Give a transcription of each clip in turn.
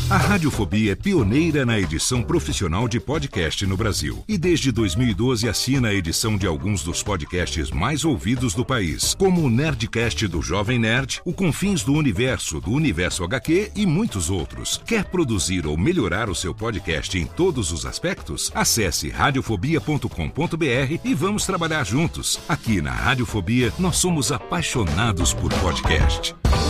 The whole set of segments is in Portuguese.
A Radiofobia é pioneira na edição profissional de podcast no Brasil. E desde 2012 assina a edição de alguns dos podcasts mais ouvidos do país, como o Nerdcast do Jovem Nerd, o Confins do Universo HQ e muitos outros. Quer produzir ou melhorar o seu podcast em todos os aspectos? Acesse radiofobia.com.br e vamos trabalhar juntos. Aqui na Radiofobia, nós somos apaixonados por podcast.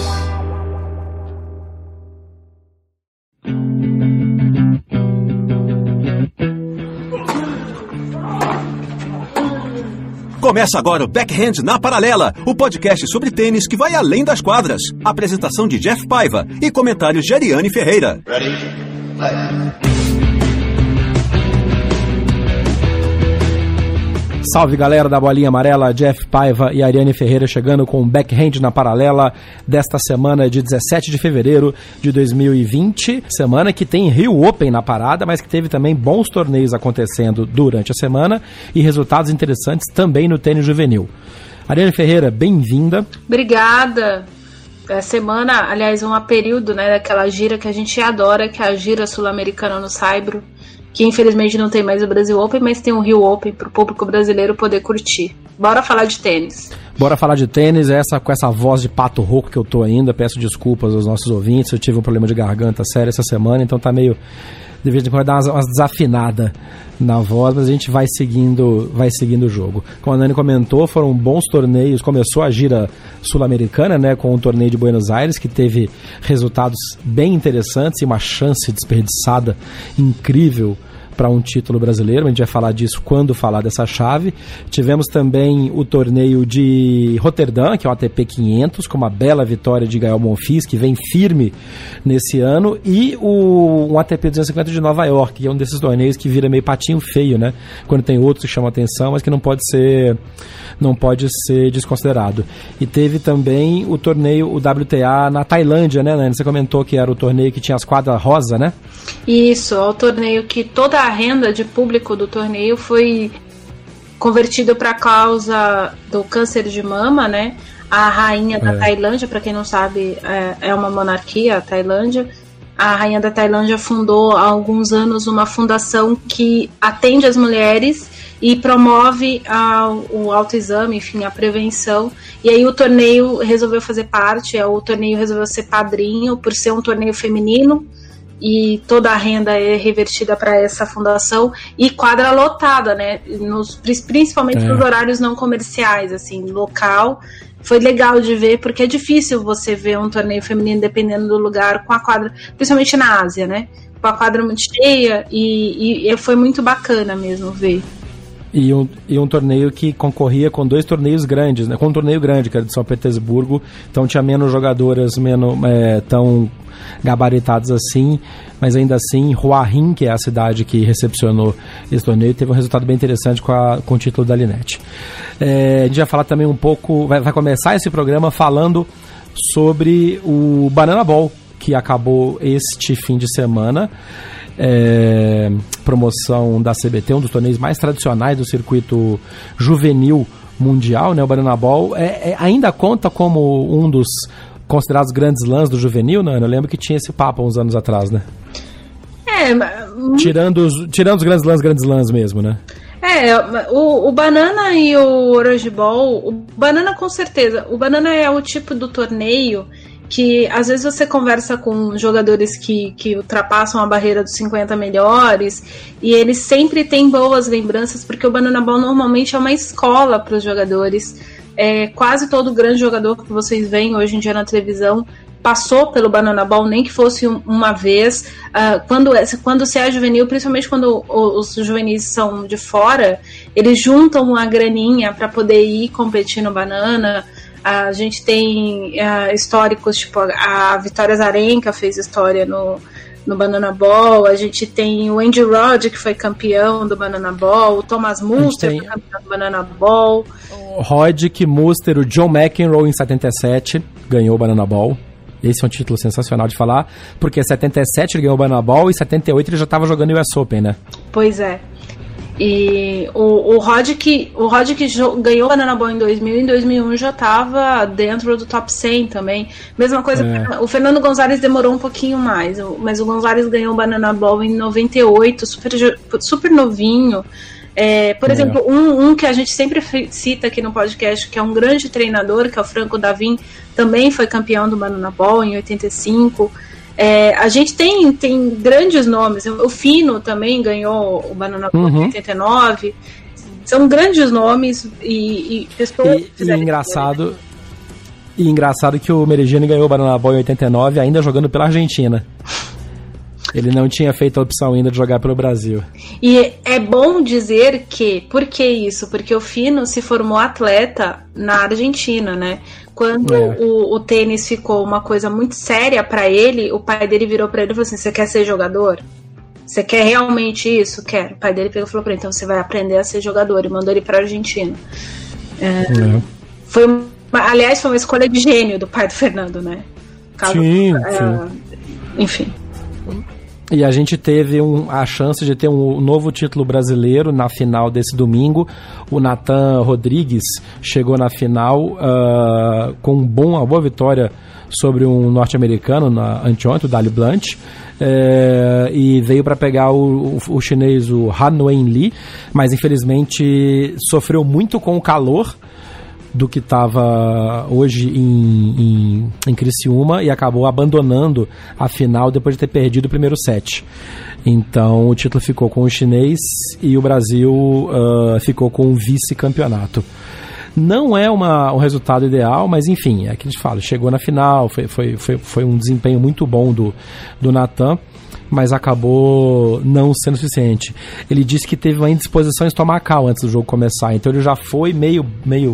Começa agora o Backhand na Paralela, o podcast sobre tênis que vai além das quadras. Apresentação de Jeff Paiva e comentários de Ariane Ferreira. Ready? Play. Salve galera da Bolinha Amarela, Jeff Paiva e Ariane Ferreira chegando com o Backhand na Paralela desta semana de 17 de fevereiro de 2020, semana que tem Rio Open na parada, mas que teve também bons torneios acontecendo durante a semana e resultados interessantes também no tênis juvenil. Ariane Ferreira, bem-vinda. Obrigada. A semana, aliás, um período, né, daquela gira que a gente adora, que é a gira sul-americana no Saibro, que infelizmente não tem mais o Brasil Open, mas tem o Rio Open para o público brasileiro poder curtir. Bora falar de tênis. Bora falar de tênis, com essa voz de pato rouco que eu tô ainda, peço desculpas aos nossos ouvintes, eu tive um problema de garganta sério essa semana, então tá meio... de vez em quando dar umas desafinadas na voz, mas a gente vai seguindo o jogo. Como a Nani comentou, foram bons torneios, começou a gira sul-americana, né, com o torneio de Buenos Aires, que teve resultados bem interessantes e uma chance desperdiçada incrível para um título brasileiro. A gente vai falar disso quando falar dessa chave. Tivemos também o torneio de Roterdã, que é o ATP 500, com uma bela vitória de Gael Monfils, que vem firme nesse ano, e um ATP 250 de Nova York, que é um desses torneios que vira meio patinho feio, né? Quando tem outros que chamam atenção, mas que não pode ser desconsiderado. E teve também o torneio, o WTA na Tailândia, né, Nani? Você comentou que era o torneio que tinha as quadras rosa, né? Isso, é o torneio que toda a renda de público do torneio foi convertido para a causa do câncer de mama, né? A rainha da Tailândia, para quem não sabe, é uma monarquia, a Tailândia. A rainha da Tailândia fundou há alguns anos uma fundação que atende as mulheres e promove o autoexame, enfim, a prevenção. E aí o torneio resolveu fazer parte, o torneio resolveu ser padrinho, por ser um torneio feminino, e toda a renda é revertida para essa fundação, e quadra lotada, né, principalmente nos horários não comerciais, assim, local. Foi legal de ver, porque é difícil você ver um torneio feminino, dependendo do lugar, com a quadra, principalmente na Ásia, né, com a quadra muito cheia, e foi muito bacana mesmo ver. E um torneio que concorria com dois torneios grandes, né? Com um torneio grande, que era de São Petersburgo, então tinha menos jogadoras tão gabaritadas assim, mas ainda assim Hua Hin, que é a cidade que recepcionou esse torneio, teve um resultado bem interessante com o título da Linette. A gente vai falar também um pouco, vai começar esse programa falando sobre o Banana Ball, que acabou este fim de semana. Promoção da CBT, um dos torneios mais tradicionais do circuito juvenil mundial, né? O Banana Ball ainda conta como um dos considerados grandes slams do juvenil, né? Eu lembro que tinha esse papo uns anos atrás, né? Tirando os grandes slams mesmo, né? O Banana e o Orange Ball, o Banana com certeza, o Banana é o tipo do torneio que às vezes você conversa com jogadores que ultrapassam a barreira dos 50 melhores e eles sempre têm boas lembranças, porque o Banana Ball normalmente é uma escola para os jogadores. Quase todo grande jogador que vocês veem hoje em dia na televisão passou pelo Banana Ball, nem que fosse uma vez. Quando se é juvenil, principalmente quando os juvenis são de fora, eles juntam uma graninha para poder ir competir no Banana. A gente tem históricos, tipo a Vitória Azarenka fez história no Banana Ball, a gente tem o Andy Roddick, que foi campeão do Banana Ball, o Thomas Muster foi campeão do Banana Ball. O Roddick, Muster, o John McEnroe em 77 ganhou o Banana Ball. Esse é um título sensacional de falar, porque em 77 ele ganhou o Banana Ball e em 78 ele já estava jogando o US Open, né? Pois é. E o Rod que ganhou o Banana Ball em 2000, em 2001 já estava dentro do top 100 também. Mesma coisa, o Fernando Gonzalez demorou um pouquinho mais, mas o Gonzalez ganhou o Banana Ball em 98, super novinho. Por exemplo, um que a gente sempre cita aqui no podcast, que é um grande treinador, que é o Franco Davin, também foi campeão do Banana Ball em 85. A gente tem grandes nomes. O Fino também ganhou o Banana Ball em 89. São grandes nomes e pessoas. E engraçado que o Meregini ganhou o Banana Ball em 89 ainda jogando pela Argentina. Ele não tinha feito a opção ainda de jogar pelo Brasil. E é bom dizer que... Por que isso? Porque o Fino se formou atleta na Argentina, né? Quando o tênis ficou uma coisa muito séria pra ele, o pai dele virou pra ele e falou assim: você quer ser jogador? Você quer realmente isso? Quero. O pai dele pegou e falou pra ele: então você vai aprender a ser jogador. E mandou ele pra Argentina. Aliás, foi uma escolha de gênio do pai do Fernando, né? Sim. Enfim. E a gente teve a chance de ter um novo título brasileiro na final desse domingo. O Nathan Rodrigues chegou na final com uma boa vitória sobre um norte-americano anteontem, o Dali Blanch, e veio para pegar o chinês, o Han Wen Li, mas infelizmente sofreu muito com o calor do que estava hoje em Criciúma e acabou abandonando a final depois de ter perdido o primeiro set. Então o título ficou com o chinês e o Brasil ficou com o vice-campeonato. Não é um resultado ideal, mas enfim, é que a gente fala, chegou na final, foi um desempenho muito bom do Nathan, mas acabou não sendo suficiente. Ele disse que teve uma indisposição estomacal antes do jogo começar, então ele já foi meio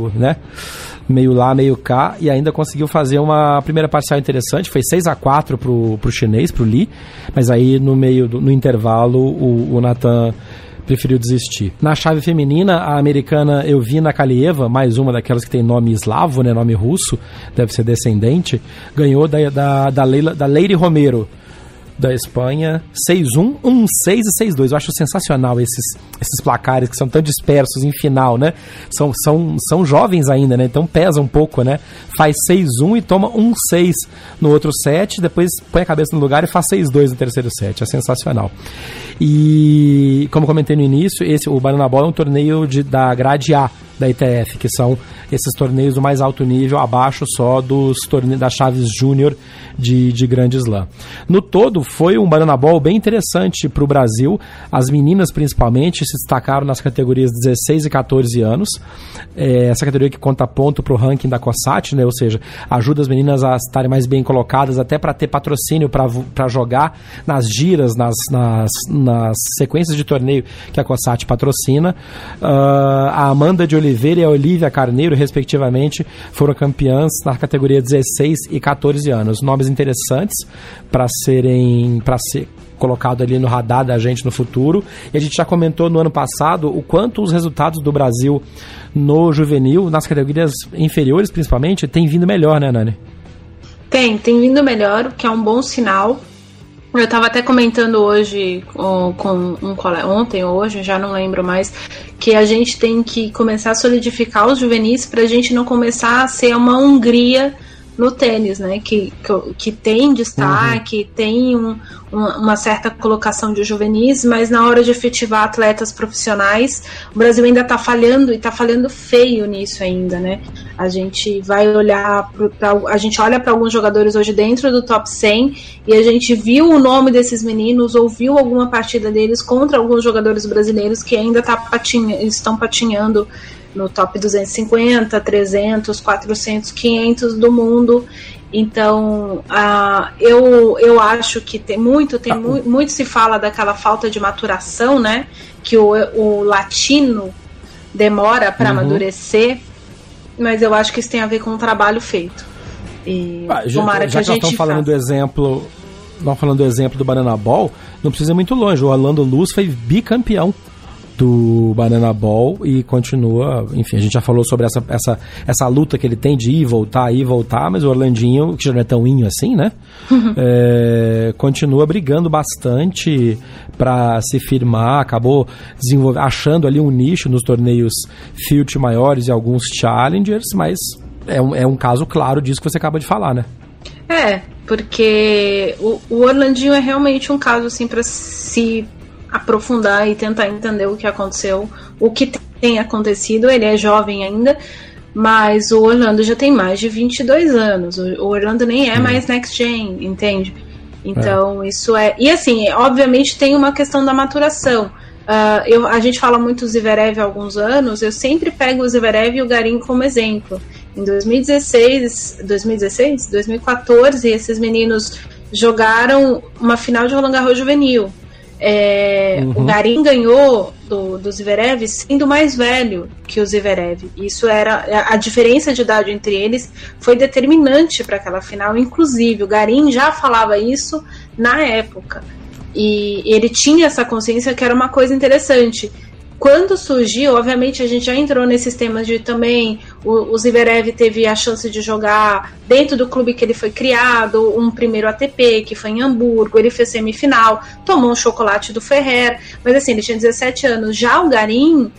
lá, meio cá, e ainda conseguiu fazer uma primeira parcial interessante. Foi 6-4 pro chinês, pro Li, mas aí no intervalo o Nathan preferiu desistir. Na chave feminina, a americana Elvina Kalieva, mais uma daquelas que tem nome eslavo, né, nome russo, deve ser descendente, ganhou da Lady Romero, da Espanha, 6-1, 1-6 e 6-2. Eu acho sensacional esses placares que são tão dispersos em final, né? São jovens ainda, né? Então pesa um pouco, né? Faz 6-1 e toma 1-6 no outro set, depois põe a cabeça no lugar e faz 6-2 no terceiro set. É sensacional. E, como comentei no início, o Banana Ball é um torneio da grade A da ITF, que são esses torneios do mais alto nível, abaixo só das chaves júnior de Grande Slam. No todo, foi um Banana Ball bem interessante para o Brasil. As meninas, principalmente, se destacaram nas categorias 16 e 14 anos. Essa categoria que conta ponto para o ranking da COSAT, né? Ou seja, ajuda as meninas a estarem mais bem colocadas, até para ter patrocínio para jogar nas giras, nas sequências de torneio que a COSAT patrocina. A Amanda de Oliveira e a Olivia Carneiro, respectivamente, foram campeãs na categoria 16 e 14 anos. Nomes interessantes para ser colocado ali no radar da gente no futuro. E a gente já comentou no ano passado o quanto os resultados do Brasil no juvenil, nas categorias inferiores principalmente, tem vindo melhor, né, Nani? Tem vindo melhor, o que é um bom sinal. Eu estava até comentando hoje com um colega, ontem ou hoje, já não lembro mais, que a gente tem que começar a solidificar os juvenis para a gente não começar a ser uma Hungria no tênis, né? Que tem destaque, tem uma certa colocação de juvenis, mas na hora de efetivar atletas profissionais, o Brasil ainda está falhando, e está falhando feio nisso ainda, né? A gente vai olhar a gente olha para alguns jogadores hoje dentro do top 100 e a gente viu o nome desses meninos, ouviu alguma partida deles contra alguns jogadores brasileiros que ainda estão patinhando no top 250, 300, 400, 500 do mundo. Então, eu acho que muito se fala daquela falta de maturação, né? Que o latino demora para amadurecer, mas eu acho que isso tem a ver com o trabalho feito. E tomara que a gente estamos falando do exemplo, do Banana Ball, não precisa ir muito longe. O Orlando Luz foi bicampeão do Banana Ball e continua, enfim, a gente já falou sobre essa luta que ele tem de ir e voltar, mas o Orlandinho, que já não é tão inho assim, né? Continua brigando bastante para se firmar, acabou achando ali um nicho nos torneios Field maiores e alguns Challengers, mas é um caso claro disso que você acaba de falar, né? Porque o Orlandinho é realmente um caso assim para se aprofundar e tentar entender o que aconteceu, o que tem acontecido. Ele é jovem ainda, mas o Orlando já tem mais de 22 anos. O Orlando nem é mais Next Gen, entende? Então, isso é... E assim, obviamente tem uma questão da maturação. A gente fala muito do Zverev há alguns anos, eu sempre pego o Zverev e o Garin como exemplo. Em 2014, esses meninos jogaram uma final de Roland Garros juvenil. O Garin ganhou do Zverev sendo mais velho que o Zverev. Isso era a diferença de idade entre eles foi determinante para aquela final. Inclusive, o Garin já falava isso na época. E ele tinha essa consciência que era uma coisa interessante. Quando surgiu, obviamente a gente já entrou nesses temas de também o Zverev teve a chance de jogar dentro do clube que ele foi criado, um primeiro ATP, que foi em Hamburgo, ele fez semifinal, tomou um chocolate do Ferrer, mas assim, ele tinha 17 anos. Já o Garin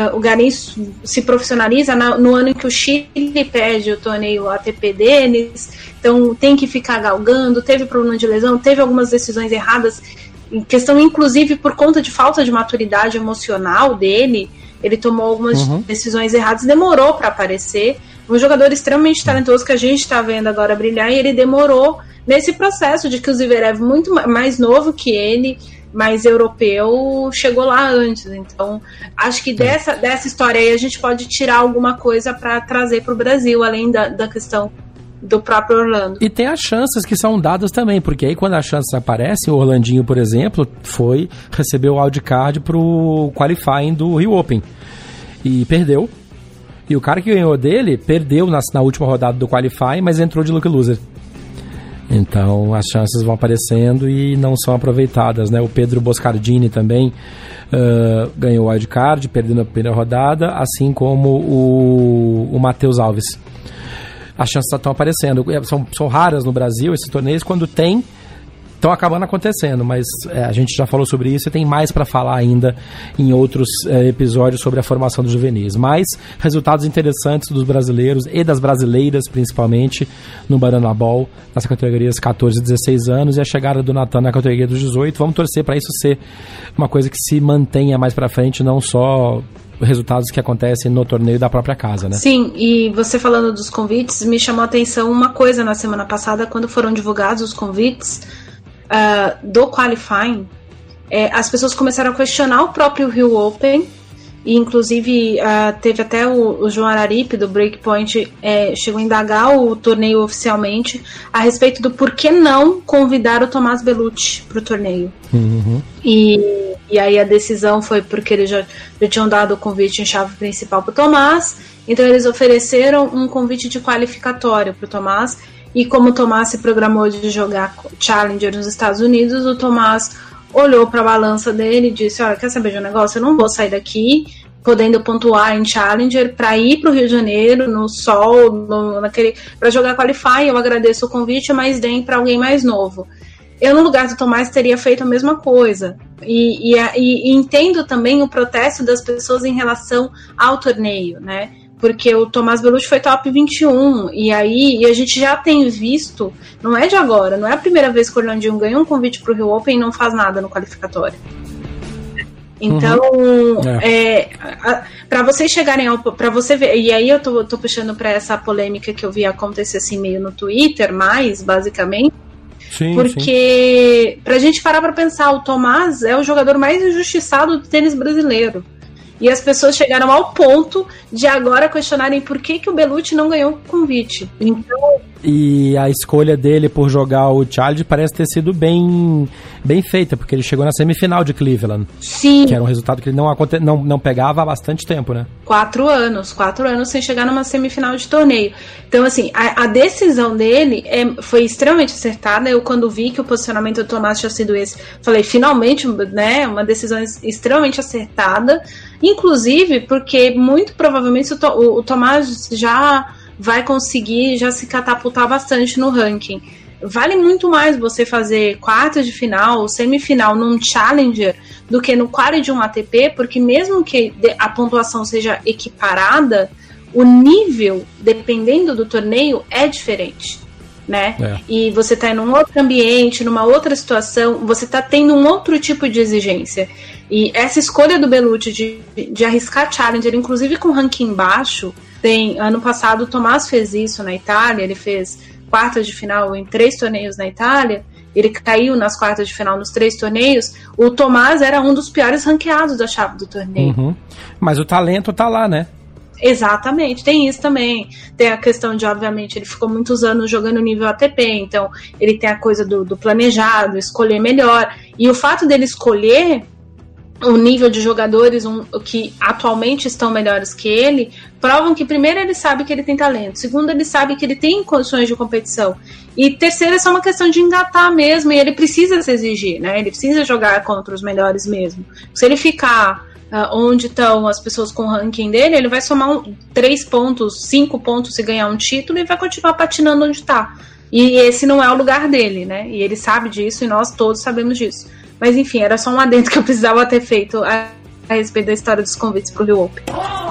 se profissionaliza no ano em que o Chile perde o torneio ATP deles, então tem que ficar galgando, teve problema de lesão, teve algumas decisões erradas, em questão inclusive por conta de falta de maturidade emocional dele, ele tomou algumas decisões erradas, demorou para aparecer, um jogador extremamente talentoso que a gente está vendo agora brilhar, e ele demorou nesse processo de que o Zverev, muito mais novo que ele, mais europeu, chegou lá antes. Então, acho que dessa história aí a gente pode tirar alguma coisa para trazer para o Brasil, além da questão do próprio Orlando. E tem as chances que são dadas também, porque aí quando as chances aparecem, o Orlandinho, por exemplo, recebeu o wildcard pro qualifying do Rio Open e perdeu. E o cara que ganhou dele perdeu na última rodada do qualifying, mas entrou de lucky loser. Então as chances vão aparecendo e não são aproveitadas, né? O Pedro Boscardini também ganhou o wildcard, perdeu na primeira rodada, assim como o Matheus Alves. As chances estão aparecendo. São raras no Brasil esses torneios, quando tem, estão acabando acontecendo, mas a gente já falou sobre isso e tem mais para falar ainda em outros episódios sobre a formação dos juvenis. Mas resultados interessantes dos brasileiros e das brasileiras, principalmente, no Banana Ball, nas categorias 14 e 16 anos, e a chegada do Natan na categoria dos 18. Vamos torcer para isso ser uma coisa que se mantenha mais para frente, não só resultados que acontecem no torneio da própria casa, né? Sim, e você falando dos convites, me chamou a atenção uma coisa na semana passada, quando foram divulgados os convites do qualifying, as pessoas começaram a questionar o próprio Rio Open, e inclusive teve até o João Araripe do Breakpoint chegou a indagar o torneio oficialmente a respeito do porquê não convidar o Tomás Bellucci para o torneio. E aí a decisão foi porque eles já tinham dado o convite em chave principal para o Tomás, então eles ofereceram um convite de qualificatório para o Tomás, e como o Tomás se programou de jogar Challenger nos Estados Unidos, o Tomás olhou para a balança dele e disse: olha, quer saber de um negócio? Eu não vou sair daqui podendo pontuar em Challenger para ir para o Rio de Janeiro no sol, para jogar Qualify. Eu agradeço o convite, mas deem para alguém mais novo. Eu, no lugar do Tomás, teria feito a mesma coisa. E entendo também o protesto das pessoas em relação ao torneio, né? Porque o Tomás Bellucci foi top 21, e a gente já tem visto, não é de agora, não é a primeira vez que o Orlandinho ganha um convite para o Rio Open e não faz nada no qualificatório. Então, para vocês chegarem para você ver, e aí eu tô puxando para essa polêmica que eu vi acontecer assim meio no Twitter, basicamente, porque pra gente parar para pensar, o Tomás é o jogador mais injustiçado do tênis brasileiro. E as pessoas chegaram ao ponto de agora questionarem por que o Bellucci não ganhou o convite. Então, E a escolha dele por jogar o Challenge parece ter sido bem feita, porque ele chegou na semifinal de Cleveland. Sim. Que era um resultado que ele não pegava há bastante tempo, né? 4 anos sem chegar numa semifinal de torneio. Então, assim, a decisão dele foi extremamente acertada. Eu, quando vi que o posicionamento do Tomás tinha sido esse, falei, finalmente, né, uma decisão extremamente acertada. Inclusive, porque muito provavelmente o Tomás já vai conseguir já se catapultar bastante no ranking. Vale muito mais você fazer quartas de final ou semifinal num Challenger do que no quali de um ATP, porque mesmo que a pontuação seja equiparada, o nível, dependendo do torneio, é diferente, né? E você tá em um outro ambiente, numa outra situação, você tá tendo um outro tipo de exigência. E essa escolha do Bellucci de arriscar Challenger, inclusive com ranking baixo, ano passado o Tomás fez isso na Itália, ele fez quartas de final em 3 torneios na Itália, ele caiu nas quartas de final nos 3 torneios. O Tomás era um dos piores ranqueados da chave do torneio. Uhum. Mas o talento tá lá, né? Exatamente, tem isso também. Tem a questão de, obviamente, ele ficou muitos anos jogando nível ATP, então ele tem a coisa do planejado, escolher melhor. E o fato dele escolher o nível de jogadores que atualmente estão melhores que ele, provam que, primeiro, ele sabe que ele tem talento, segundo, ele sabe que ele tem condições de competição, e terceiro, é só uma questão de engatar mesmo, e ele precisa se exigir, né? Ele precisa jogar contra os melhores mesmo. Se ele ficar onde estão as pessoas com o ranking dele, ele vai somar 3 pontos, 5 pontos se ganhar um título e vai continuar patinando onde está. E esse não é o lugar dele, né? E ele sabe disso e nós todos sabemos disso. Mas enfim, era só um adendo que eu precisava ter feito a respeito da história dos convites pro Rio Open.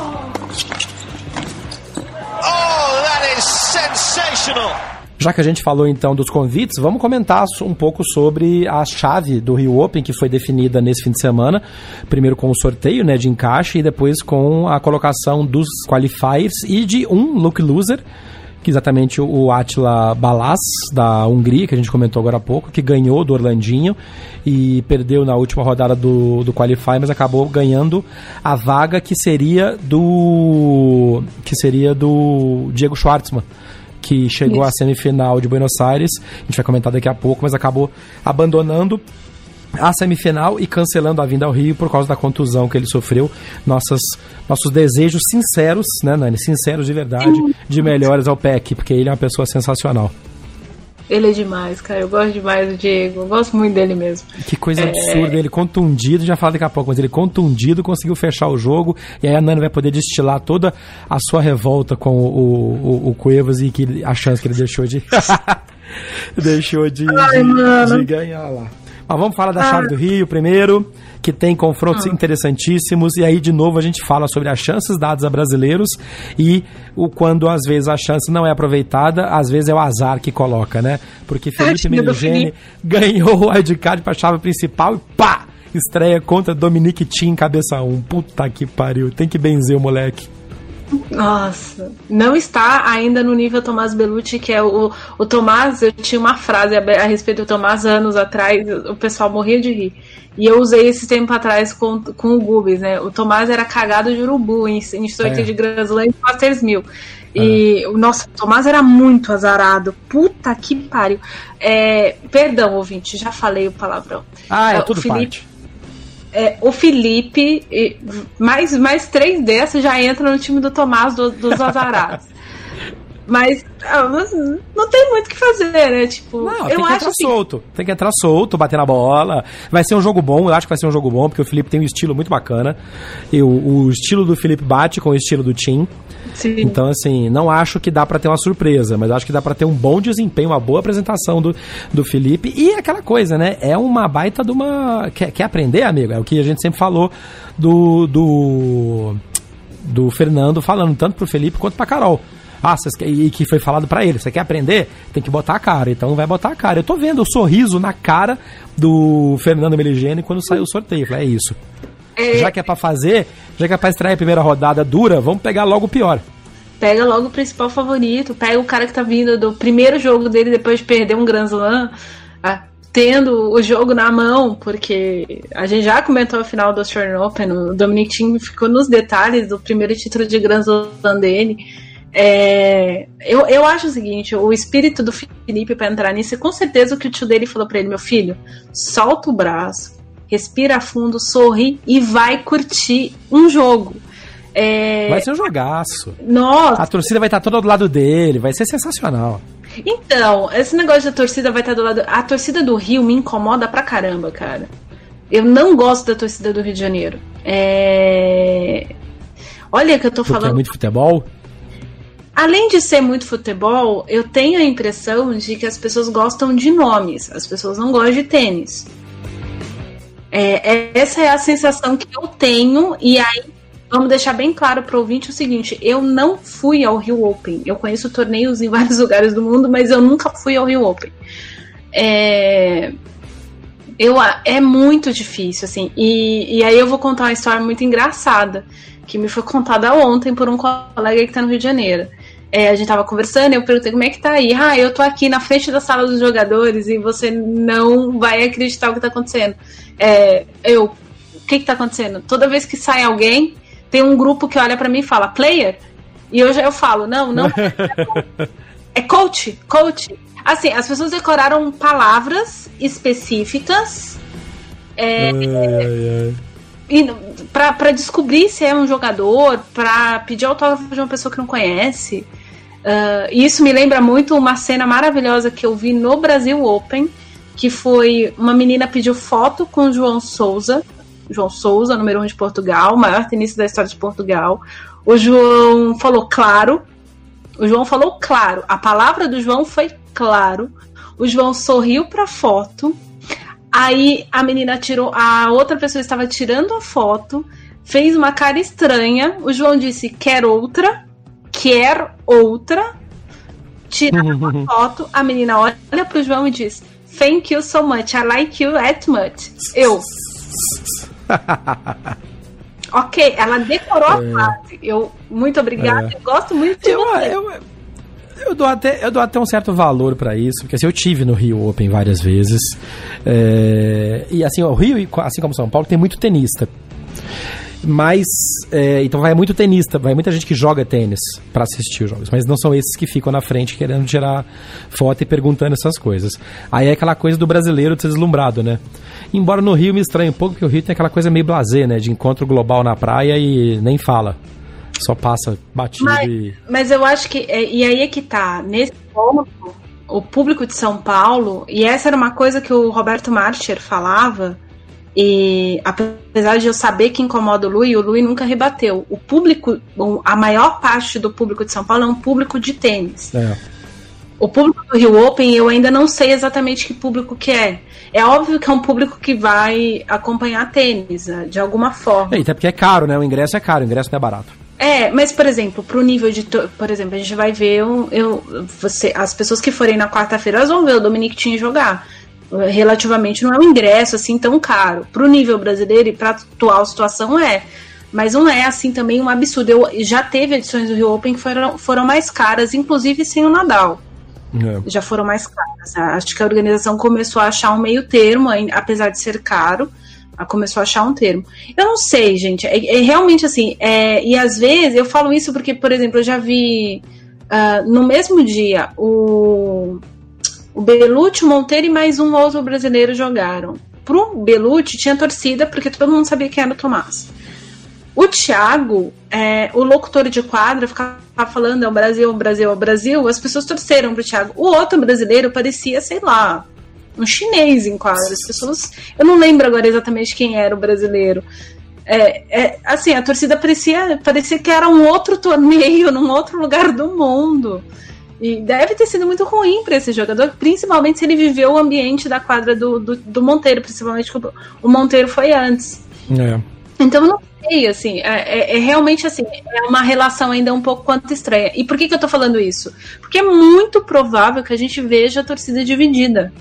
Oh, that is sensational! Já que a gente falou então dos convites, vamos comentar um pouco sobre a chave do Rio Open, que foi definida nesse fim de semana, primeiro com o sorteio, né, de encaixe, e depois com a colocação dos qualifiers e de um lucky loser, que exatamente o Attila Balázs, da Hungria, que a gente comentou agora há pouco, que ganhou do Orlandinho e perdeu na última rodada do Qualify, mas acabou ganhando a vaga que seria do Diego Schwartzman, que chegou à semifinal de Buenos Aires. A gente vai comentar daqui a pouco, mas acabou abandonando a semifinal e cancelando a vinda ao Rio por causa da contusão que ele sofreu. Nossos desejos sinceros, né, Nani? Sinceros de verdade, de melhoras ao PEC, porque ele é uma pessoa sensacional. Ele é demais, cara. Eu gosto demais do Diego. Eu gosto muito dele mesmo. Que coisa absurda. Ele contundido, já falo daqui a pouco, mas ele contundido conseguiu fechar o jogo, e aí a Nani vai poder destilar toda a sua revolta com o Cuevas e a chance que ele deixou de ganhar lá. Mas vamos falar da chave do Rio primeiro, que tem confrontos interessantíssimos, e aí de novo a gente fala sobre as chances dadas a brasileiros e quando às vezes a chance não é aproveitada, às vezes é o azar que coloca, né? Porque Felipe Meligeni ganhou o wildcard para a chave principal e pá! Estreia contra Dominic Thiem, cabeça 1. Puta que pariu, tem que benzer o moleque. Nossa, não está ainda no nível Tomás Bellucci, que é o Tomás. Eu tinha uma frase a respeito do Tomás anos atrás, o pessoal morria de rir, e eu usei esse tempo atrás com o Gubis, né? O Tomás era cagado de urubu em sorteio de Grand Slam e Masters 1000. E, nossa, o Tomás era muito azarado. Puta que pariu. Perdão, ouvinte, já falei o palavrão. É tudo parte. O Felipe, mais 3 dessas já entra no time do Tomás dos azarados. Mas não tem muito o que fazer, né? Tipo, não, eu acho assim, tem que entrar solto, bater na bola. Vai ser um jogo bom, eu acho que vai ser um jogo bom, porque o Felipe tem um estilo muito bacana. O estilo do Felipe bate com o estilo do Thiem. Sim. Então, assim, não acho que dá pra ter uma surpresa, mas acho que dá pra ter um bom desempenho, uma boa apresentação do Felipe. E aquela coisa, né? É uma baita de uma... Quer aprender, amigo? É o que a gente sempre falou do Fernando, falando tanto pro Felipe quanto pra Carol. E que foi falado pra ele, você quer aprender? Tem que botar a cara, então vai botar a cara. Eu tô vendo o sorriso na cara do Fernando Meligeni quando saiu o sorteio. É isso. Já que é pra fazer, já que é pra extrair a primeira rodada dura, vamos pegar logo o pior. Pega logo o principal favorito, pega o cara que tá vindo do primeiro jogo dele depois de perder um Grand Slam, tendo o jogo na mão, porque a gente já comentou a final do Australian Open, o Dominic Thiem ficou nos detalhes do primeiro título de Grand Slam dele. Eu acho o seguinte, o espírito do Felipe pra entrar nisso, com certeza o que o tio dele falou pra ele, meu filho, solta o braço, respira fundo, sorri e vai curtir um jogo. Vai ser um jogaço. Nossa. A torcida vai estar toda do lado dele, vai ser sensacional. Então, esse negócio da torcida vai estar do lado... A torcida do Rio me incomoda pra caramba, cara. Eu não gosto da torcida do Rio de Janeiro. Olha que eu tô falando... Porque é muito futebol? Além de ser muito futebol, eu tenho a impressão de que as pessoas gostam de nomes. As pessoas não gostam de tênis. Essa é a sensação que eu tenho. E aí, vamos deixar bem claro para o ouvinte o seguinte: eu não fui ao Rio Open. Eu conheço torneios em vários lugares do mundo, mas eu nunca fui ao Rio Open. É muito difícil, assim. E aí eu vou contar uma história muito engraçada, que me foi contada ontem por um colega que tá no Rio de Janeiro. A gente tava conversando e eu perguntei como é que tá aí. Eu tô aqui na frente da sala dos jogadores e você não vai acreditar o que tá acontecendo. O que tá acontecendo? Toda vez que sai alguém, tem um grupo que olha pra mim e fala, player? E eu falo, não. É coach. Assim, as pessoas decoraram palavras específicas pra descobrir se é um jogador, pra pedir autógrafo de uma pessoa que não conhece. E isso me lembra muito uma cena maravilhosa que eu vi no Brasil Open, que foi uma menina pediu foto com o João Souza, número 1 de Portugal, o maior tenista da história de Portugal. O João falou claro, a palavra do João foi claro, o João sorriu pra foto, aí a menina a outra pessoa estava tirando a foto, fez uma cara estranha, o João disse, quer outra, tiraram a foto, a menina olha pro João e diz, thank you so much, I like you that much. Ok, ela decorou a frase. Muito obrigada, eu gosto muito de você. Eu dou até um certo valor pra isso, porque assim, eu tive no Rio Open várias vezes. E assim, o Rio, assim como São Paulo, tem muito tenista. Mas, então vai muito tenista, vai muita gente que joga tênis pra assistir os jogos, mas não são esses que ficam na frente querendo tirar foto e perguntando essas coisas. Aí é aquela coisa do brasileiro de ser deslumbrado, né? Embora no Rio me estranhe um pouco, porque o Rio tem aquela coisa meio blasé, né? De encontro global na praia e nem fala. Só passa batido Mas eu acho que... E aí é que tá. Nesse ponto, o público de São Paulo... E essa era uma coisa que o Roberto Marcher falava... E apesar de eu saber que incomoda o Lui nunca rebateu. O público, a maior parte do público de São Paulo é um público de tênis. O público do Rio Open eu ainda não sei exatamente que público que é. É óbvio que é um público que vai acompanhar tênis, né, de alguma forma. Até porque é caro, né? O ingresso é caro, o ingresso não é barato. Mas, por exemplo, pro nível de... Por exemplo, a gente vai ver... as pessoas que forem na quarta-feira, elas vão ver o Dominic Thiem jogar. Relativamente não é um ingresso assim tão caro. Pro nível brasileiro e pra atual situação mas não é assim também um absurdo. Já teve edições do Rio Open que foram mais caras, inclusive sem o Nadal. Já foram mais caras. Acho que a organização começou a achar um meio termo, apesar de ser caro, começou a achar um termo. Eu não sei, gente, realmente assim, e às vezes eu falo isso porque, por exemplo, eu já vi no mesmo dia o Belucci, o Monteiro e mais um outro brasileiro jogaram. Pro Belucci tinha torcida, porque todo mundo sabia quem era o Tomás. O Thiago, o locutor de quadra, ficava falando, é o Brasil, o Brasil, é o Brasil. As pessoas torceram pro Thiago. O outro brasileiro parecia, sei lá, um chinês em quadra. As pessoas... Eu não lembro agora exatamente quem era o brasileiro. Assim, a torcida parecia que era um outro torneio, num outro lugar do mundo. E deve ter sido muito ruim para esse jogador, principalmente se ele viveu o ambiente da quadra do Monteiro, principalmente que o Monteiro foi antes. Então eu não sei, assim, realmente assim, é uma relação ainda um pouco quanto estranha. E por que eu tô falando isso? Porque é muito provável que a gente veja a torcida dividida.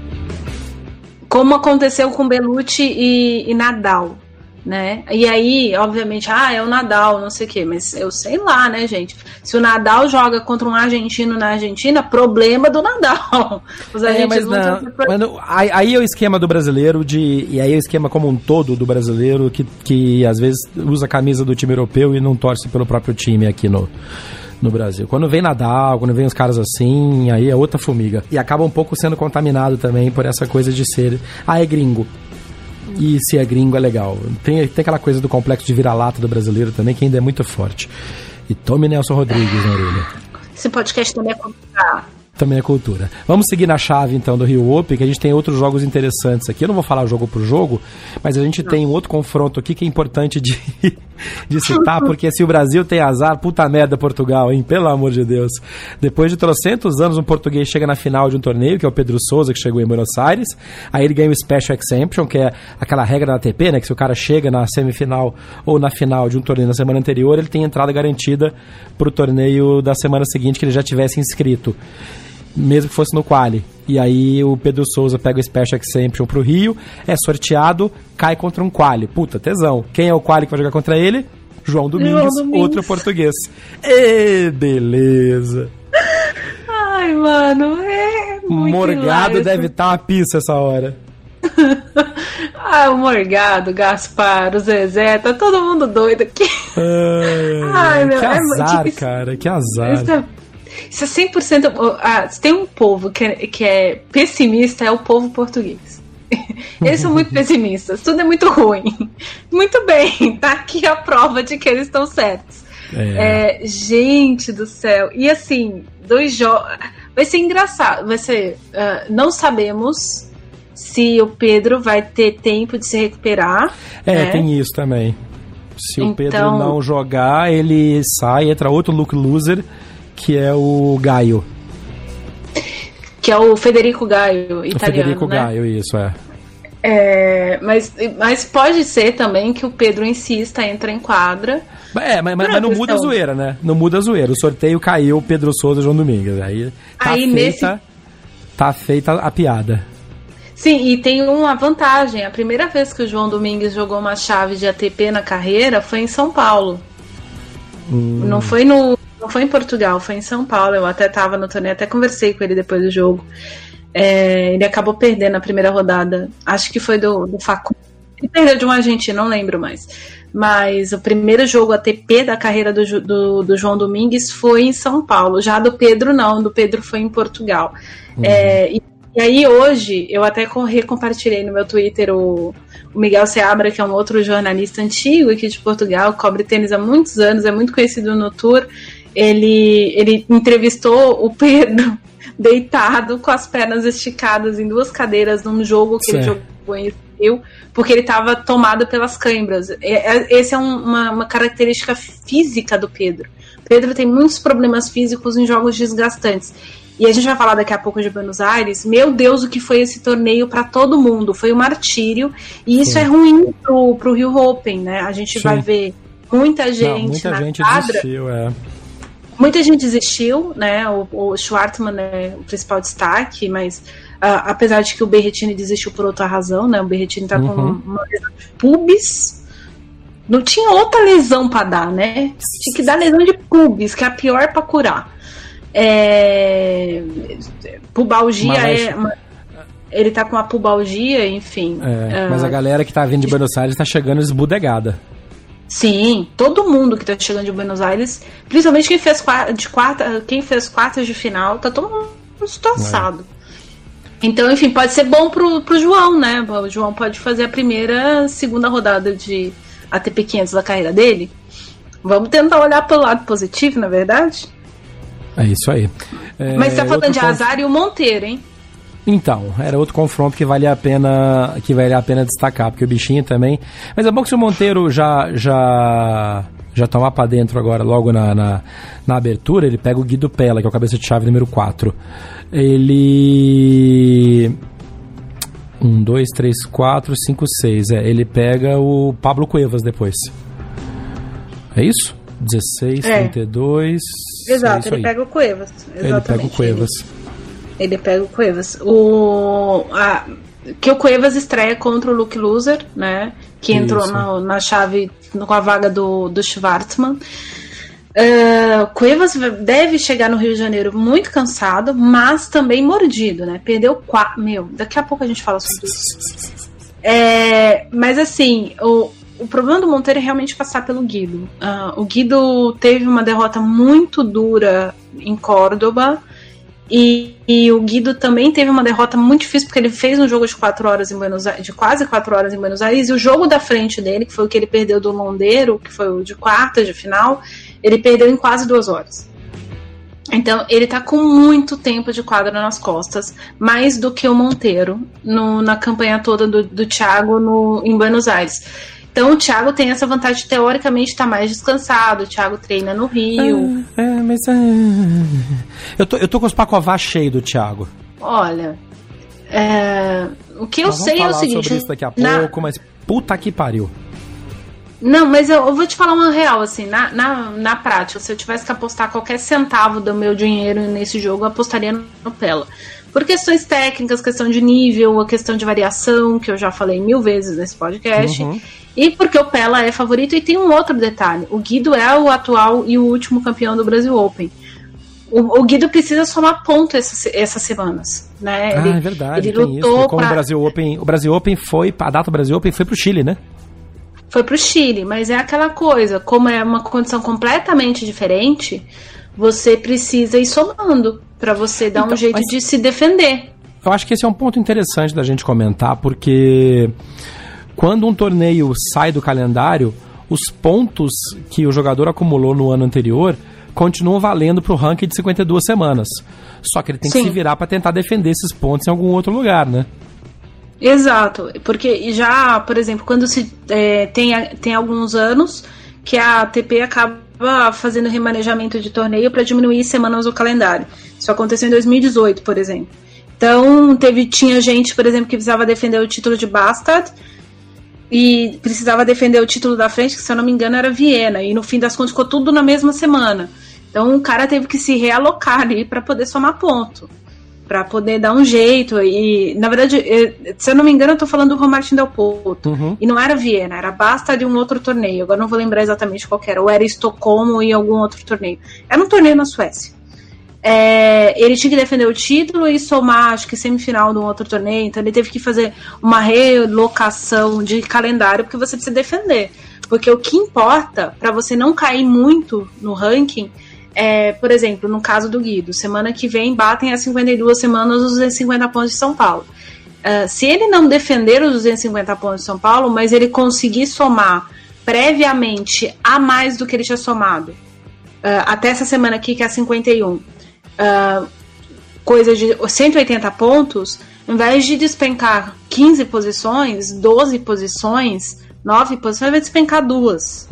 Como aconteceu com Belucci e Nadal. Né? E aí, obviamente, é o Nadal, não sei o que, mas eu sei lá, né, gente? Se o Nadal joga contra um argentino na Argentina, problema do Nadal. Os argentinos aí é o esquema do brasileiro e aí é o esquema como um todo do brasileiro que às vezes usa a camisa do time europeu e não torce pelo próprio time aqui no Brasil. Quando vem Nadal, quando vem os caras assim, aí é outra formiga. E acaba um pouco sendo contaminado também por essa coisa de ser, é gringo. E se é gringo é legal. Tem aquela coisa do complexo de vira-lata do brasileiro também, que ainda é muito forte. E tome Nelson Rodrigues na orelha. Esse podcast também é complicado. Também é cultura. Vamos seguir na chave, então, do Rio Open, que a gente tem outros jogos interessantes aqui. Eu não vou falar jogo por jogo, mas a gente tem um outro confronto aqui que é importante de citar, porque se o Brasil tem azar, puta merda Portugal, hein? Pelo amor de Deus. Depois de trocentos anos, um português chega na final de um torneio, que é o Pedro Sousa, que chegou em Buenos Aires. Aí ele ganha o Special Exemption, que é aquela regra da ATP, né? Que se o cara chega na semifinal ou na final de um torneio na semana anterior, ele tem entrada garantida pro torneio da semana seguinte que ele já tivesse inscrito, mesmo que fosse no quali. E aí o Pedro Sousa pega o Special Exemption pro Rio, é sorteado, cai contra um quali. Puta, tesão. Quem é o quali que vai jogar contra ele? João Domingues, outro português. E beleza. Ai, mano, é muito Morgado hilário. deve estar uma pista essa hora. O Morgado, o Gaspar, o Zezé, tá todo mundo doido aqui. Ai, meu, que azar, cara, que azar. Isso é 100%. Se tem um povo que é pessimista, é o povo português. Eles são muito pessimistas, tudo é muito ruim. Muito bem, tá aqui a prova de que eles estão certos. Gente do céu. E assim, 2 jogos. Vai ser engraçado. Vai ser. Não sabemos se o Pedro vai ter tempo de se recuperar. Tem isso também. Se o Pedro não jogar, ele sai, entra outro look loser, que é o Gaio. Que é o Federico Gaio, italiano, o Federico né? Gaio, isso, Mas pode ser também que o Pedro insista, entra em quadra. Mas não muda a zoeira, né? Não muda a zoeira. O sorteio caiu Pedro Sousa e João Domingues. Tá feita a piada. Sim, e tem uma vantagem. A primeira vez que o João Domingues jogou uma chave de ATP na carreira foi em São Paulo. Não foi em Portugal, foi em São Paulo. Eu até tava no torneio, até conversei com ele depois do jogo. Ele acabou perdendo na primeira rodada. Acho que foi do Facundo. Ele perdeu de um argentino, não lembro mais. Mas o primeiro jogo ATP da carreira do João Domingues foi em São Paulo. Já do Pedro, não. Do Pedro foi em Portugal. E aí hoje, eu até recompartilhei no meu Twitter o Miguel Seabra, que é um outro jornalista antigo aqui de Portugal, cobre tênis há muitos anos, é muito conhecido no Tour. Ele entrevistou o Pedro deitado, com as pernas esticadas em 2 cadeiras, num jogo que ele jogou em Rio, porque ele estava tomado pelas câimbras. Essa é uma característica física do Pedro. Pedro tem muitos problemas físicos em jogos desgastantes. E a gente vai falar daqui a pouco de Buenos Aires. Meu Deus, o que foi esse torneio para todo mundo? Foi um martírio. E isso é ruim pro Rio Open, né? A gente vai ver muita gente na quadra. Desistiu, Muita gente desistiu, né? O Schwartzman é o principal destaque, mas apesar de que o Berrettini desistiu por outra razão, né? O Berrettini tá com uma lesão de pubis. Não tinha outra lesão para dar, né? Tinha que dar lesão de pubis, que é a pior para curar. Pubalgia ele tá com a pubalgia, enfim. Mas a galera que tá vindo de Buenos Aires tá chegando esbudegada. Sim, todo mundo que tá chegando de Buenos Aires, principalmente quem fez quartas de final, tá todo mundo destroçado. Então, enfim, pode ser bom pro João, né? O João pode fazer a segunda rodada de ATP 500 da carreira dele. Vamos tentar olhar pelo lado positivo, na verdade. É isso aí. Mas tá falando de azar e o Monteiro, hein? Então, era outro confronto que valia a pena destacar, porque o bichinho também... Mas é bom que se o Monteiro já tomar pra dentro agora, logo na abertura, ele pega o Guido Pella, que é o cabeça de chave número 4. Ele... 1, 2, 3, 4, 5, 6. Ele pega o Pablo Cuevas depois. É isso? 16, 32... Exato, ele pega o Cuevas. Ele pega o Cuevas. Que o Cuevas estreia contra o Luke Loser, né? Que entrou na chave com a vaga do Schwartzman. Cuevas deve chegar no Rio de Janeiro muito cansado, mas também mordido, né? Perdeu 4. Daqui a pouco a gente fala sobre isso. Mas assim, o problema do Monteiro é realmente passar pelo Guido. O Guido teve uma derrota muito dura em Córdoba, e o Guido também teve uma derrota muito difícil, porque ele fez um jogo de 4 horas em Buenos Aires, de quase 4 horas em Buenos Aires, e o jogo da frente dele, que foi o que ele perdeu do Monteiro, que foi o de quarta de final, ele perdeu em quase 2 horas. Então, ele tá com muito tempo de quadra nas costas, mais do que o Monteiro na campanha toda do Thiago em Buenos Aires. Então, o Thiago tem essa vantagem, teoricamente, tá mais descansado. O Thiago treina no Rio. Eu tô com os pacová cheios do Thiago. Olha, o que eu sei é o seguinte... Vamos falar sobre isso daqui a pouco, mas puta que pariu. Não, mas eu vou te falar uma real, assim, na prática, se eu tivesse que apostar qualquer centavo do meu dinheiro nesse jogo, eu apostaria no Pella. Por questões técnicas, questão de nível, a questão de variação, que eu já falei 1000 vezes nesse podcast, e porque o Pella é favorito. E tem um outro detalhe, o Guido é o atual e o último campeão do Brasil Open. O Guido precisa somar ponto essas semanas, né? É verdade, ele lutou como o Brasil Open foi, a data do Brasil Open foi pro Chile, né? Foi pro Chile, mas é aquela coisa, como é uma condição completamente diferente, você precisa ir somando para você dar um jeito de se defender. Eu acho que esse é um ponto interessante da gente comentar, porque quando um torneio sai do calendário, os pontos que o jogador acumulou no ano anterior continuam valendo pro ranking de 52 semanas. Só que ele tem que se virar para tentar defender esses pontos em algum outro lugar, né? Exato, porque já, por exemplo, quando se tem alguns anos que a ATP acaba fazendo remanejamento de torneio para diminuir semanas do calendário. Isso aconteceu em 2018, por exemplo. Então, tinha gente, por exemplo, que precisava defender o título de Bastad e precisava defender o título da frente, que se eu não me engano era Viena, e no fim das contas ficou tudo na mesma semana. Então, o cara teve que se realocar ali para poder somar ponto, para poder dar um jeito. E, na verdade, se eu não me engano, eu tô falando do Juan Martín del Potro. E não era Viena, era Basta de um outro torneio. Agora não vou lembrar exatamente qual era. Ou era Estocolmo e algum outro torneio. Era um torneio na Suécia. Ele tinha que defender o título e somar, acho que semifinal de um outro torneio. Então ele teve que fazer uma relocação de calendário, porque você precisa defender. Porque o que importa, para você não cair muito no ranking, por exemplo, no caso do Guido, semana que vem batem as 52 semanas os 250 pontos de São Paulo. Se ele não defender os 250 pontos de São Paulo, mas ele conseguir somar previamente a mais do que ele tinha somado, até essa semana aqui, que é a 51, coisa de 180 pontos, ao invés de despencar 15 posições, 12 posições, 9 posições, vai despencar 2.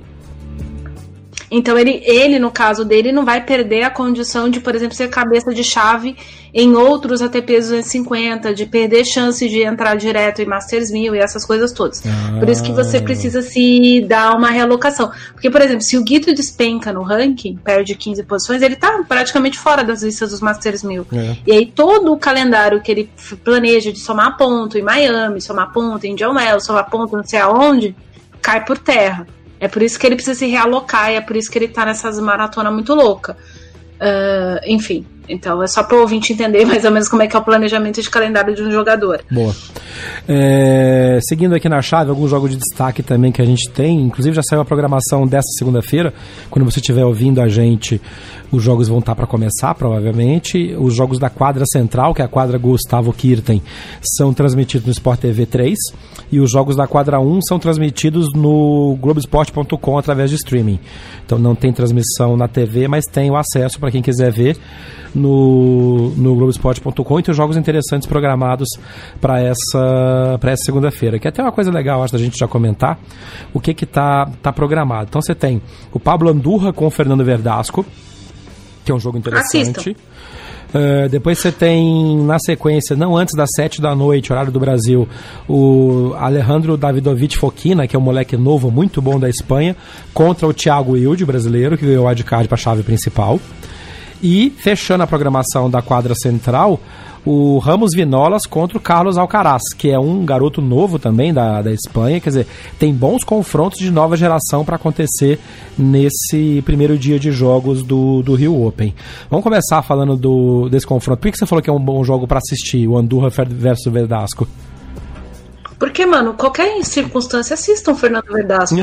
Então ele, no caso dele, não vai perder a condição de, por exemplo, ser cabeça de chave em outros ATPs 250, de perder chance de entrar direto em Masters 1000 e essas coisas todas. Por isso que você precisa se dar uma realocação. Porque, por exemplo, se o Guido despenca no ranking, perde 15 posições, ele tá praticamente fora das listas dos Masters 1000. E aí todo o calendário que ele planeja de somar ponto em Miami, somar ponto em Indian Wells, somar ponto não sei aonde, cai por terra. É por isso que ele precisa se realocar, e é por isso que ele tá nessas maratonas muito louca. Enfim, então é só para o ouvinte entender mais ou menos como é que é o planejamento de calendário de um jogador. Boa. Seguindo aqui na chave, alguns jogos de destaque também que a gente tem, inclusive já saiu a programação desta segunda-feira. Quando você estiver ouvindo a gente, os jogos vão estar para começar, provavelmente. Os jogos da quadra central, que é a quadra Gustavo Kirten, são transmitidos no Sport TV 3, e os jogos da quadra 1 são transmitidos no Globoesporte.com através de streaming. Então não tem transmissão na TV, mas tem o acesso para quem quiser ver no Globoesporte.com, e tem jogos interessantes programados para essa segunda-feira, que é até uma coisa legal, acho, da gente já comentar o que tá programado. Então você tem o Pablo Andújar com o Fernando Verdasco, que é um jogo interessante. Depois você tem, na sequência, não antes das 7 da noite, horário do Brasil, o Alejandro Davidovich Fokina, que é um moleque novo, muito bom da Espanha, contra o Thiago Wilde, brasileiro, que ganhou o wildcard para a chave principal. E, fechando a programação da quadra central, o Ramos Vinolas contra o Carlos Alcaraz, que é um garoto novo também da Espanha. Quer dizer, tem bons confrontos de nova geração para acontecer nesse primeiro dia de jogos do Rio Open. Vamos começar falando desse confronto. Por que você falou que é um bom jogo para assistir, o Andújar versus Verdasco? Porque, mano, qualquer circunstância, assistam Fernando Verdasco.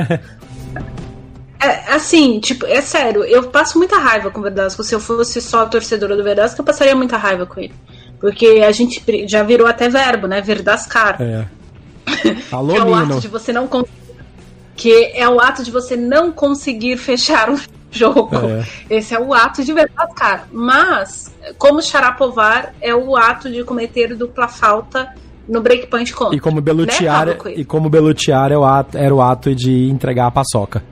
Assim, tipo, é sério, eu passo muita raiva com o Verdasco. Se eu fosse só torcedora do Verdasco, eu passaria muita raiva com ele. Porque a gente já virou até verbo, né? Verdascar. Alô, que é o ato de você não que é o ato de você não conseguir fechar um jogo. Esse é o ato de verdascar. Mas, como Sharapovar, é o ato de cometer dupla falta no breakpoint contra. E como Belutiar era o ato de entregar a paçoca.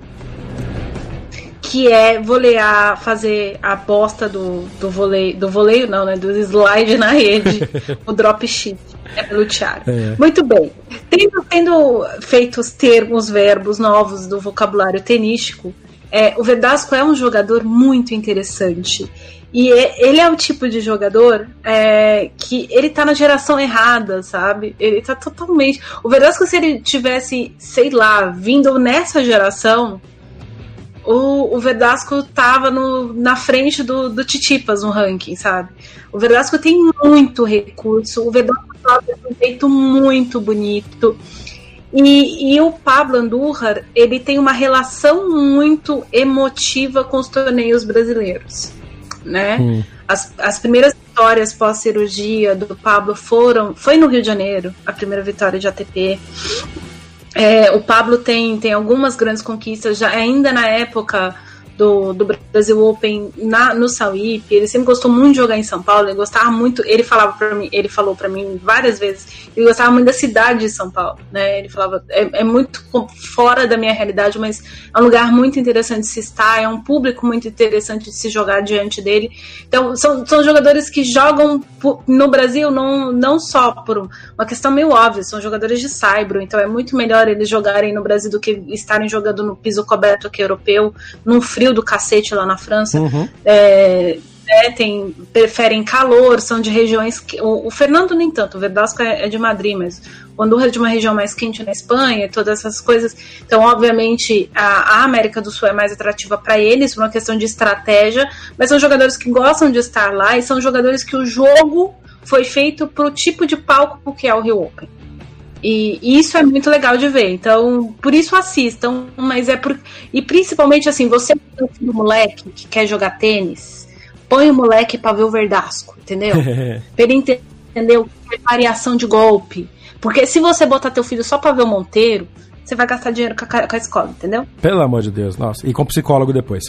Que é volear, fazer a bosta do voleio não, né? Do slide na rede, o drop shit. É Belutiar. Muito bem. Tendo feito os termos, verbos novos do vocabulário tenístico, o Verdasco é um jogador muito interessante. E ele é o tipo de jogador que ele tá na geração errada, sabe? Ele tá totalmente... O Verdasco, se ele tivesse, sei lá, vindo nessa geração... O Verdasco tava na frente do Titipas no ranking, sabe? O Verdasco tem muito recurso, o Verdasco joga de um jeito muito bonito. E o Pablo Andújar, ele tem uma relação muito emotiva com os torneios brasileiros, né? As primeiras vitórias pós-cirurgia do Pablo foi no Rio de Janeiro, a primeira vitória de ATP. O Pablo tem algumas grandes conquistas, já ainda na época do Brasil Open no Sauípe. Ele sempre gostou muito de jogar em São Paulo, ele gostava muito, ele falou pra mim várias vezes, ele gostava muito da cidade de São Paulo, né? Ele falava, é muito fora da minha realidade, mas é um lugar muito interessante de se estar, é um público muito interessante de se jogar diante dele. Então são jogadores que jogam no Brasil não só por uma questão meio óbvia, são jogadores de saibro, então é muito melhor eles jogarem no Brasil do que estarem jogando no piso coberto aqui europeu, num frio do cacete lá na França. Preferem calor, são de regiões que, o Fernando nem tanto, o Verdasco é de Madrid, mas o Andújar é de uma região mais quente na Espanha e todas essas coisas. Então, obviamente, a América do Sul é mais atrativa para eles, por uma questão de estratégia, mas são jogadores que gostam de estar lá e são jogadores que o jogo foi feito pro tipo de palco que é o Rio Open. E isso é muito legal de ver. Então, por isso assistam, mas e principalmente assim, você é um filho moleque que quer jogar tênis, põe o moleque pra ver o Verdasco, entendeu? Pra ele entender o que é variação de golpe. Porque se você botar teu filho só pra ver o Monteiro, você vai gastar dinheiro com a escola, entendeu? Pelo amor de Deus, nossa. E com psicólogo depois.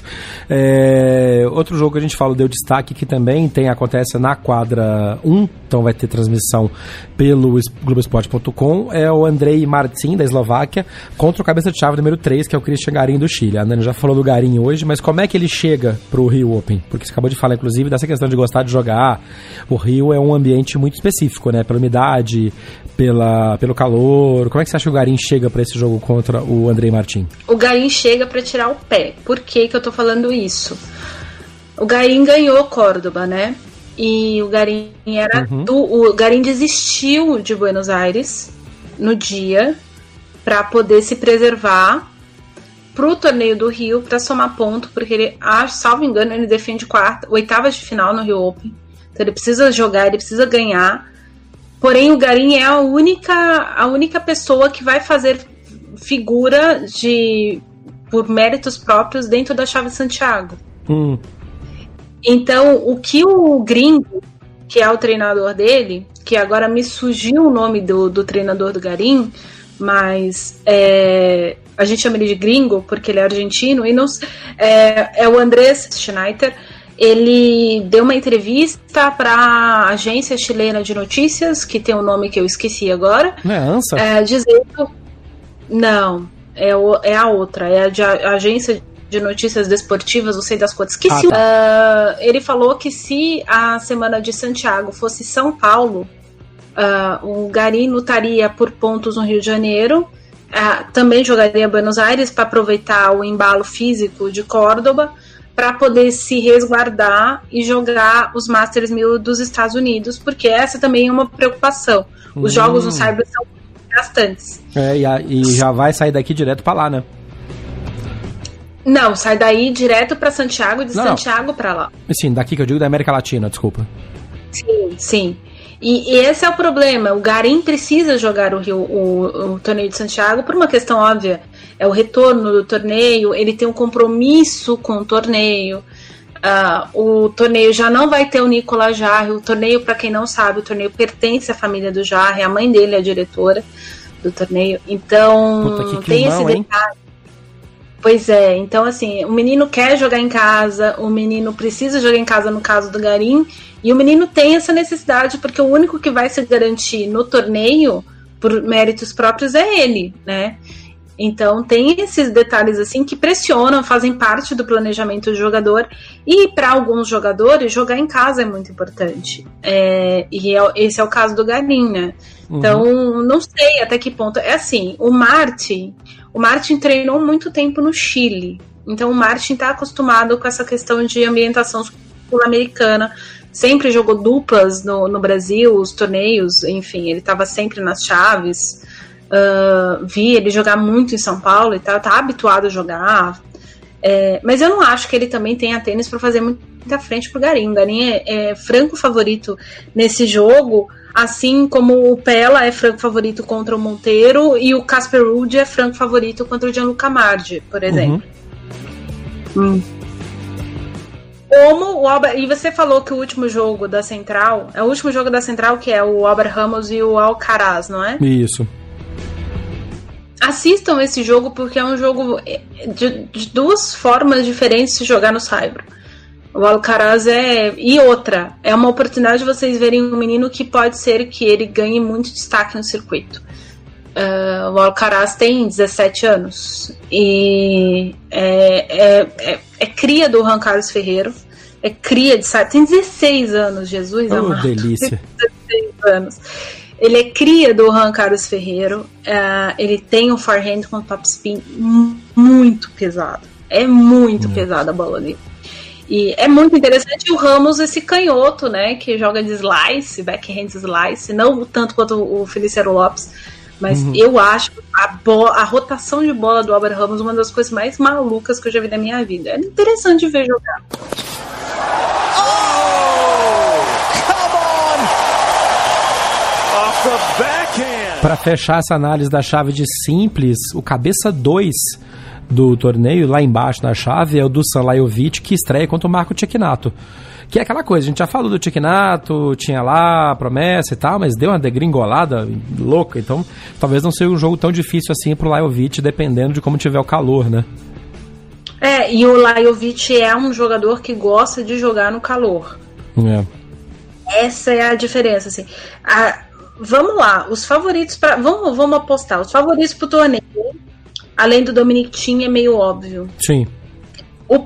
Outro jogo que a gente fala, deu destaque, que também acontece na quadra 1, então vai ter transmissão pelo Globoesporte.com, é o Andrei Martin, da Eslováquia, contra o cabeça de chave número 3, que é o Christian Garin, do Chile. A Nani já falou do Garin hoje, mas como é que ele chega pro Rio Open? Porque você acabou de falar, inclusive, dessa questão de gostar de jogar. O Rio é um ambiente muito específico, né? Pela umidade, pelo calor. Como é que você acha que o Garin chega para esse jogo contra o Andrei Martin? O Garin chega para tirar o pé. Por que eu tô falando isso? O Garin ganhou Córdoba, né? E o Garin o Garin desistiu de Buenos Aires no dia para poder se preservar pro torneio do Rio, para somar ponto, porque ele, salvo engano, ele defende oitavas de final no Rio Open. Então ele precisa jogar, ele precisa ganhar. Porém, o Garin é a única pessoa que vai fazer figura por méritos próprios dentro da Chave Santiago. Então, o que o Gringo, que é o treinador dele, que agora me surgiu o nome do treinador do Garin, mas a gente chama ele de Gringo porque ele é argentino, e é o Andrés Schneider. Ele deu uma entrevista para a agência chilena de notícias, que tem um nome que eu esqueci agora. Não é ANSA? Dizendo... Não, é a outra, é a agência de notícias desportivas, não sei das quantas. Esqueci. Ele falou que se a semana de Santiago fosse São Paulo, o Garin lutaria por pontos no Rio de Janeiro, também jogaria Buenos Aires para aproveitar o embalo físico de Córdoba, para poder se resguardar e jogar os Masters 1000 dos Estados Unidos, porque essa também é uma preocupação. Os jogos no Cyber são gastantes. E já vai sair daqui direto para lá, né? Não, sai daí direto para Santiago e de Santiago para lá. Sim, daqui que eu digo da América Latina, desculpa. Sim. E esse é o problema. O Garim precisa jogar o torneio de Santiago por uma questão óbvia. É o retorno do torneio, ele tem um compromisso com o torneio. O torneio já não vai ter o Nicolas Jarre. O torneio, para quem não sabe, o torneio pertence à família do Jarre. A mãe dele é a diretora do torneio. Então, tem esse detalhe. Pois é, então assim, o menino quer jogar em casa, o menino precisa jogar em casa no caso do Garim, e o menino tem essa necessidade, porque o único que vai se garantir no torneio, por méritos próprios, é ele, né? Então tem esses detalhes assim que pressionam, fazem parte do planejamento do jogador, e para alguns jogadores, jogar em casa é muito importante. Esse é o caso do Garim, né? Então, não sei até que ponto. É assim, o Martin treinou muito tempo no Chile. Então, o Martin está acostumado com essa questão de ambientação sul-americana. Sempre jogou duplas no Brasil, os torneios, enfim, ele estava sempre nas chaves. Vi ele jogar muito em São Paulo e tal, tá habituado a jogar. Mas eu não acho que ele também tenha tênis para fazer muita frente pro Garim. O Garim é franco favorito nesse jogo, assim como o Pella é franco favorito contra o Monteiro e o Casper Ruud é franco favorito contra o Gianluca Mardi, por exemplo. E você falou que o último jogo da Central, é o último jogo da Central que é o Albert Ramos e o Alcaraz, não é? Isso. Assistam esse jogo porque é um jogo de duas formas diferentes de jogar no Saibro. O Alcaraz e outra, é uma oportunidade de vocês verem um menino que pode ser que ele ganhe muito destaque no circuito. O Alcaraz tem 17 anos e é cria do Juan Carlos Ferrero, é cria de Saibro, tem 16 anos, Jesus amado. Delícia. 16 anos. Ele é cria do Juan Carlos Ferrero, ele tem um forehand com topspin muito pesado, é muito pesada a bola dele. E é muito interessante o Ramos, esse canhoto, né, que joga de slice, backhand slice, não tanto quanto o Feliciano Lopes, mas eu acho a rotação de bola do Albert Ramos uma das coisas mais malucas que eu já vi na minha vida. É interessante ver jogar. Para fechar essa análise da chave de simples, o cabeça 2 do torneio, lá embaixo na chave, é o Dusan Lajovic, que estreia contra o Marco Cecchinato. Que é aquela coisa, a gente já falou do Cecchinato, tinha lá a promessa e tal, mas deu uma degringolada louca, então talvez não seja um jogo tão difícil assim pro Lajovic, dependendo de como tiver o calor, né? E o Lajovic é um jogador que gosta de jogar no calor. Essa é a diferença, assim. Vamos lá, os favoritos vamos apostar, os favoritos pro torneio, além do Dominic Thiem, é meio óbvio. Sim. O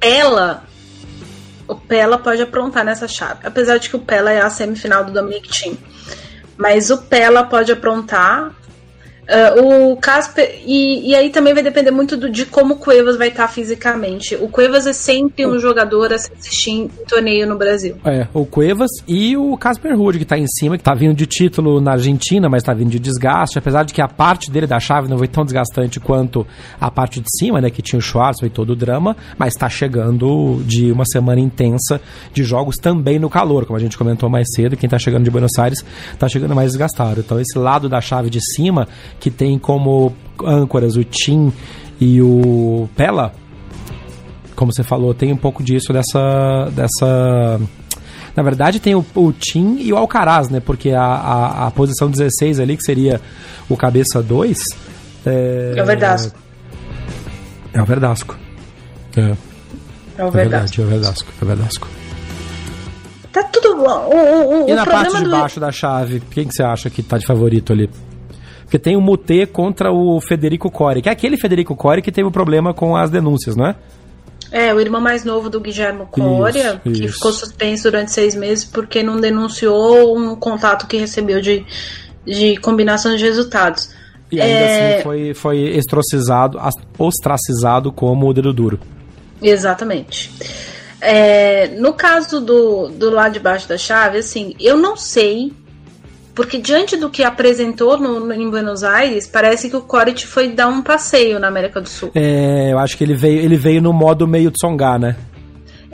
Pella pode aprontar nessa chave, apesar de que o Pella é a semifinal do Dominic Thiem, mas o Pella pode aprontar. O Casper, e aí também vai depender muito de como o Cuevas vai estar fisicamente. O Cuevas é sempre um jogador a se assistir em torneio no Brasil. O Cuevas e o Casper Ruud, que tá em cima, que tá vindo de título na Argentina, mas tá vindo de desgaste, apesar de que a parte dele da chave não foi tão desgastante quanto a parte de cima, né, que tinha o Schwartz, foi todo o drama, mas tá chegando de uma semana intensa de jogos também no calor, como a gente comentou mais cedo. Quem tá chegando de Buenos Aires tá chegando mais desgastado. Então esse lado da chave de cima, que tem como âncoras o Thiem e o Pella, como você falou, tem um pouco disso dessa... Na verdade tem o Thiem e o Alcaraz, né? Porque a posição 16 ali, que seria o cabeça 2... É o Verdasco. É o Verdasco. É o Verdasco. É o Verdasco. Tá tudo bom. E na parte de baixo da chave, quem que você acha que tá de favorito ali? Porque tem o Moutet contra o Federico Cory, que é aquele Federico Cory que teve um problema com as denúncias, não é? O irmão mais novo do Guillermo Coria, que ficou suspenso durante 6 meses porque não denunciou um contato que recebeu de combinação de resultados. E ainda assim foi ostracizado como o dedo duro. Exatamente. No caso do lado de baixo da chave, assim, eu não sei, porque diante do que apresentou em Buenos Aires, parece que o Coric foi dar um passeio na América do Sul. Eu acho que ele veio no modo meio Tsonga, né?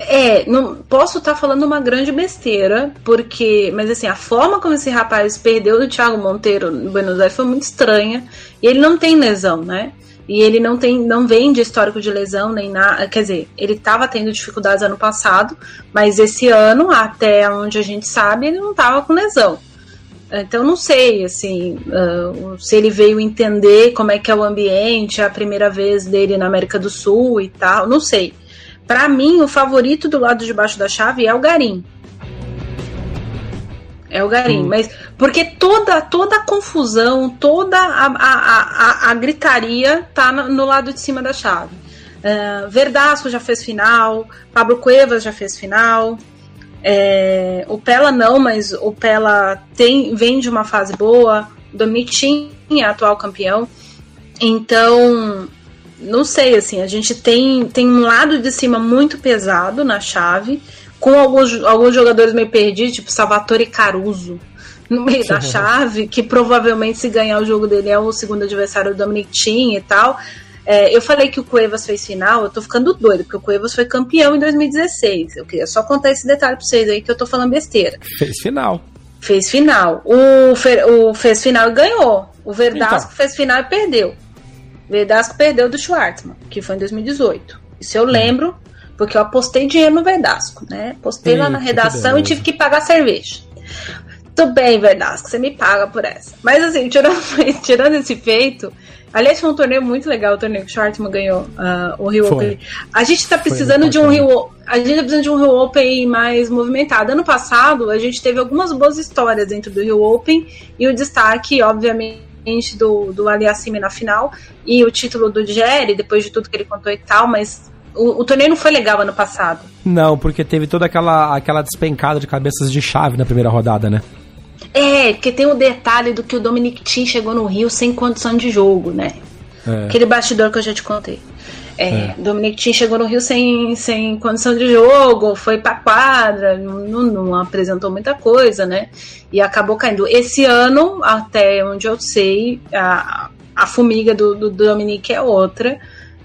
Não posso estar falando uma grande besteira, mas assim, a forma como esse rapaz perdeu do Thiago Monteiro no Buenos Aires foi muito estranha, e ele não tem lesão, né? E ele não vem de histórico de lesão nem nada, quer dizer, ele estava tendo dificuldades ano passado, mas esse ano, até onde a gente sabe, ele não estava com lesão. Então não sei, assim, se ele veio entender como é que é o ambiente, é a primeira vez dele na América do Sul e tal, não sei. Pra mim, o favorito do lado de baixo da chave é o Garim. Mas porque toda a confusão, toda a gritaria tá no lado de cima da chave. Verdasco já fez final, Pablo Cuevas já fez final, o Pella não, mas o Pella vem de uma fase boa, Dominic Thiem é atual campeão, então não sei, assim, a gente tem um lado de cima muito pesado na chave, com alguns jogadores meio perdidos, tipo Salvatore Caruso, no meio da chave, que provavelmente se ganhar o jogo dele é o segundo adversário do Dominic Thiem e tal. Eu falei que o Cuevas fez final, eu tô ficando doido, porque o Cuevas foi campeão em 2016. Eu queria só contar esse detalhe pra vocês aí, que eu tô falando besteira. Fez final. O fez final e ganhou. O Verdasco fez final e perdeu. O Verdasco perdeu do Schwartzman, que foi em 2018. Isso eu lembro, porque eu apostei dinheiro no Verdasco, né? Postei lá na redação e tive que pagar cerveja. Tudo bem, Verdasco, você me paga por essa. Mas assim, tirando esse feito, aliás, foi um torneio muito legal, o torneio que o Schwartzman ganhou, o Rio Open. A gente tá precisando de um Rio Open mais movimentado. Ano passado, a gente teve algumas boas histórias dentro do Rio Open, e o destaque, obviamente, do Aliassime na final, e o título do Jerry, depois de tudo que ele contou e tal, mas o torneio não foi legal ano passado. Não, porque teve toda aquela despencada de cabeças de chave na primeira rodada, né? Porque tem o detalhe do que o Dominic Thiem chegou no Rio sem condição de jogo, né? Aquele bastidor que eu já te contei. Dominic Thiem chegou no Rio sem condição de jogo, foi pra quadra, não apresentou muita coisa, né? E acabou caindo. Esse ano, até onde eu sei, a fumiga do Dominic é outra.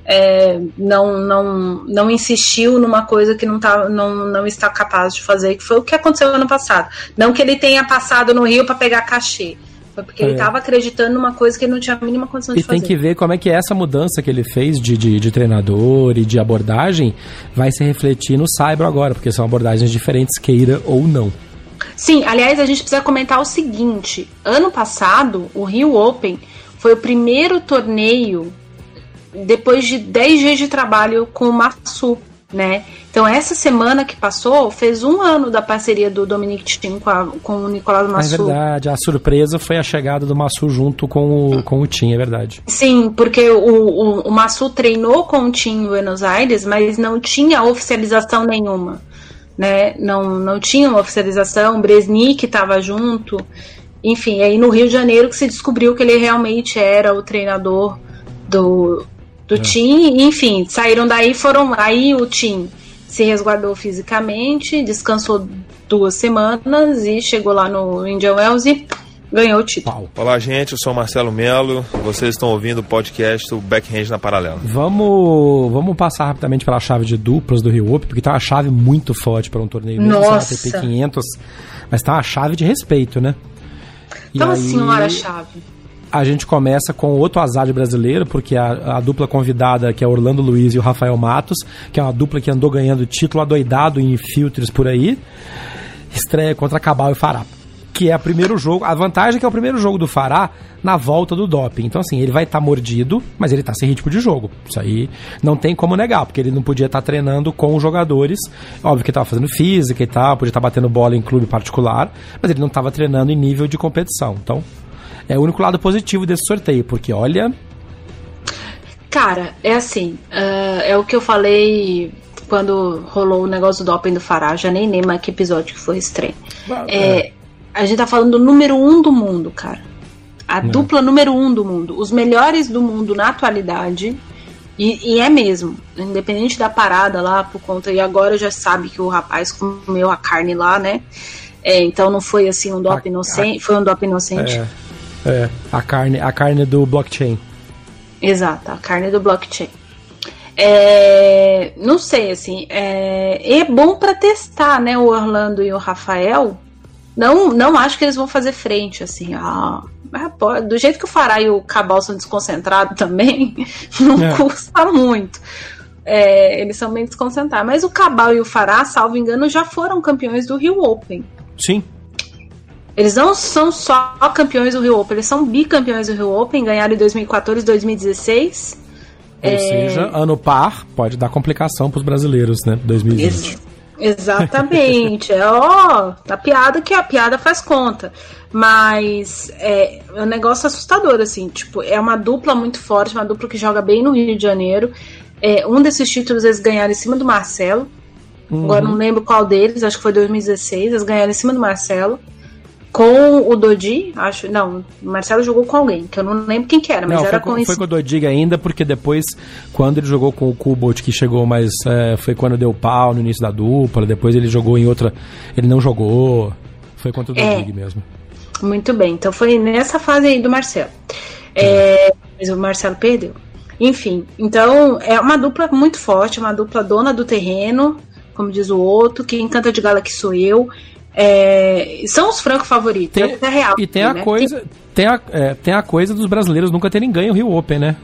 Não insistiu numa coisa que não está capaz de fazer, que foi o que aconteceu no ano passado. Não que ele tenha passado no Rio para pegar cachê, foi porque ele estava acreditando numa coisa que ele não tinha a mínima condição de fazer. E tem que ver como é que essa mudança que ele fez de treinador e de abordagem vai se refletir no Saibro agora, porque são abordagens diferentes, queira ou não. Sim, aliás, a gente precisa comentar o seguinte: ano passado, o Rio Open foi o primeiro torneio depois de 10 dias de trabalho com o Massu, né? Então essa semana que passou fez 1 ano da parceria do Dominic Thiem com o Nicolas Massu. É verdade, a surpresa foi a chegada do Massu junto com o Thiem, é verdade. Sim, porque o Massu treinou com o Thiem em Buenos Aires, mas não tinha oficialização nenhuma, né? Não tinha uma oficialização, o Bresnik estava junto, enfim, aí no Rio de Janeiro que se descobriu que ele realmente era o treinador do Thiem, enfim, saíram daí, aí o Thiem se resguardou fisicamente, descansou 2 semanas e chegou lá no Indian Wells e ganhou o título. Olá, gente, eu sou o Marcelo Melo, vocês estão ouvindo o podcast do Backhand na Paralela. Vamos passar rapidamente pela chave de duplas do Rio Open, porque tá uma chave muito forte para um torneio mesmo, Nossa. ATP 500, mas tá uma chave de respeito, né? Então, a senhora chave. A gente começa com outro azar de brasileiro, porque a dupla convidada, que é Orlando Luiz e o Rafael Matos, que é uma dupla que andou ganhando título adoidado em filtros por aí, estreia contra Cabal e Farah, que é o primeiro jogo. A vantagem é que é o primeiro jogo do Farah na volta do doping. Então, assim, ele vai estar mordido, mas ele está sem ritmo de jogo. Isso aí não tem como negar, porque ele não podia estar treinando com os jogadores. Óbvio que ele estava fazendo física e tal, podia estar batendo bola em clube particular, mas ele não estava treinando em nível de competição. Então, é o único lado positivo desse sorteio, porque olha... Cara, é assim, é o que eu falei quando rolou o negócio do doping do Farah, já nem lembro mais que episódio que foi estranho. A gente tá falando do número 1 do mundo, cara. A dupla número 1 do mundo. Os melhores do mundo na atualidade. E é mesmo. Independente da parada lá, por conta... E agora já sabe que o rapaz comeu a carne lá, né? Então não foi assim um doping inocente. Foi um doping inocente. A carne do blockchain. Exato, a carne do blockchain. Não sei, assim, é bom para testar, né, o Orlando e o Rafael. Não acho que eles vão fazer frente, assim, do jeito que o Fará e o Cabal são desconcentrados também, não custa muito. Eles são bem desconcentrados. Mas o Cabal e o Fará, salvo engano, já foram campeões do Rio Open. Sim. Eles não são só campeões do Rio Open, eles são bicampeões do Rio Open, ganharam em 2014 e 2016. Ou seja, ano par pode dar complicação para os brasileiros, né? 2020. Exatamente. A piada faz conta. Mas é um negócio assustador, assim. Tipo, é uma dupla muito forte, uma dupla que joga bem no Rio de Janeiro. Um desses títulos eles ganharam em cima do Marcelo. Agora não lembro qual deles, acho que foi 2016. Eles ganharam em cima do Marcelo. Com o Dodi, acho. Não, o Marcelo jogou com alguém, que eu não lembro quem que era, mas era com isso. Foi com o Dodi ainda, porque depois, quando ele jogou com o Kubot, que chegou mais. Foi quando deu pau no início da dupla, depois ele jogou em outra. Ele não jogou. Foi contra o Dodi mesmo. Muito bem, então foi nessa fase aí do Marcelo. Mas o Marcelo perdeu. Enfim, então é uma dupla muito forte, uma dupla dona do terreno, como diz o outro, quem encanta de gala que sou eu. São os francos favoritos, é real. E tem tem a coisa dos brasileiros nunca terem ganho o Rio Open, né?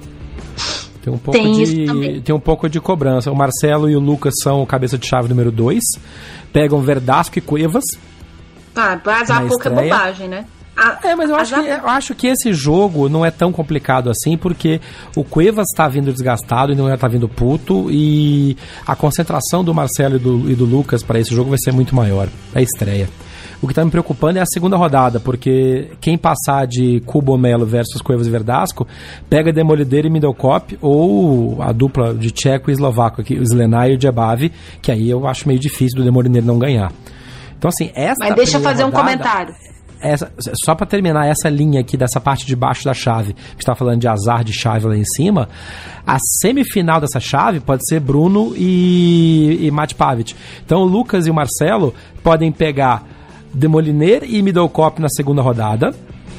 Tem um pouco de cobrança. O Marcelo e o Lucas são o cabeça de chave número 2. Pegam Verdasco e Cuevas. Azar pouco é bobagem, né? Mas eu acho que esse jogo não é tão complicado assim, porque o Cuevas tá vindo desgastado e não tá vindo puto, e a concentração do Marcelo e do Lucas para esse jogo vai ser muito maior. É a estreia. O que tá me preocupando é a segunda rodada, porque quem passar de Kubomelo versus Cuevas e Verdasco pega Demolideiro e Middlecop, ou a dupla de tcheco e eslovaco aqui, o Slenai e o Djebave, que aí eu acho meio difícil do Demolideiro não ganhar. Então assim, Mas deixa eu fazer um comentário. Só para terminar essa linha aqui dessa parte de baixo da chave, que está falando de azar de chave lá em cima, a semifinal dessa chave pode ser Bruno e Mate Pavic. Então o Lucas e o Marcelo podem pegar Demoliner e Middlecop na segunda rodada,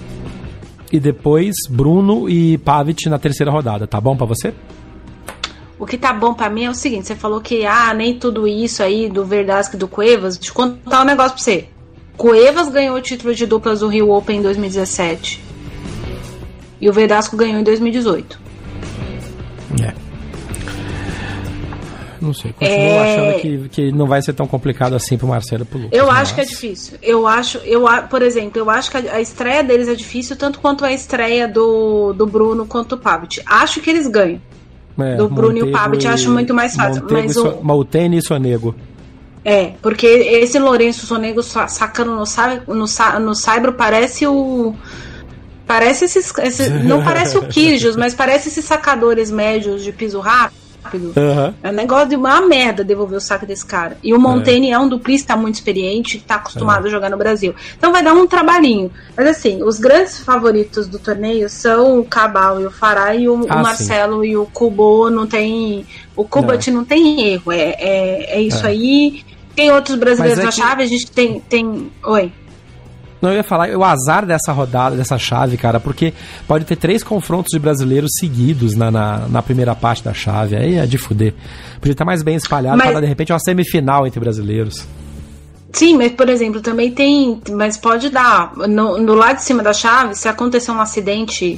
e depois Bruno e Pavic na terceira rodada. Tá bom para você? O que tá bom pra mim é o seguinte: você falou que nem tudo isso aí do Verdasco e do Cuevas. Deixa eu contar um negócio pra você. Cuevas ganhou o título de duplas do Rio Open em 2017 e o Verdasco ganhou em 2018. Não sei, continuo achando que não vai ser tão complicado assim pro Marcelo e pro Lucas. Eu acho que é difícil. Por exemplo, eu acho que a estreia deles é difícil tanto quanto a estreia do Bruno quanto do Pavic. Acho que eles ganham. Do Bruno e o Pavic, acho muito mais fácil. Maltene e Sonego. Porque esse Lourenço Sonego sacando no Saibro parece o... Parece não parece o Kyrgios, mas parece esses sacadores médios de piso rápido. É um negócio de uma merda devolver o saque desse cara. E o Montaigne é um duplista muito experiente, que tá acostumado a jogar no Brasil. Então vai dar um trabalhinho. Mas assim, os grandes favoritos do torneio são o Cabal e o Fará, e o Marcelo sim. E o Kubo não tem... O Kubot não tem erro. É isso aí. Tem outros brasileiros na chave, a gente tem... Oi. Não, eu ia falar, o azar dessa rodada, dessa chave, cara, porque pode ter 3 confrontos de brasileiros seguidos na primeira parte da chave. Aí é de fuder. Podia estar mais bem espalhado para, de repente, uma semifinal entre brasileiros. Sim, mas, por exemplo, também tem... Mas pode dar. No lado de cima da chave, se acontecer um acidente...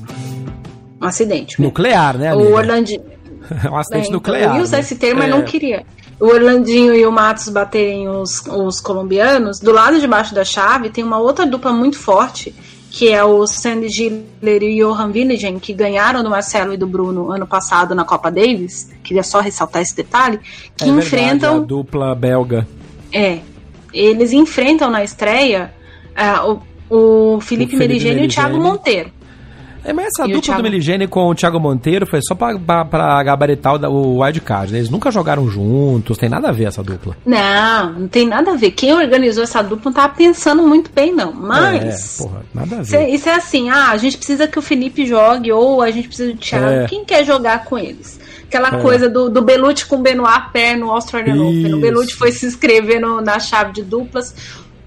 Nuclear, né, amiga? O Orlandinho... um acidente nuclear. Eu ia usar esse termo, mas não queria. O Orlandinho e o Matos baterem os colombianos, do lado de baixo da chave tem uma outra dupla muito forte, que é o Sandy Giller e o Johan Willigen, que ganharam do Marcelo e do Bruno ano passado na Copa Davis. Queria só ressaltar esse detalhe, que enfrentam... Verdade, a dupla belga. Eles enfrentam na estreia o Felipe Meligeni e o Thiago Monteiro. Mas essa dupla do Meligeni com o Thiago Monteiro foi só pra gabaritar o wildcard, né? Eles nunca jogaram juntos, tem nada a ver essa dupla. Não tem nada a ver. Quem organizou essa dupla não tava pensando muito bem, não. Mas... nada a ver. Isso é assim, a gente precisa que o Felipe jogue, ou a gente precisa do Thiago. Quem quer jogar com eles? Aquela coisa do Belucci com o Benoit Paire no Australian Open. O Belucci foi se inscrever na chave de duplas.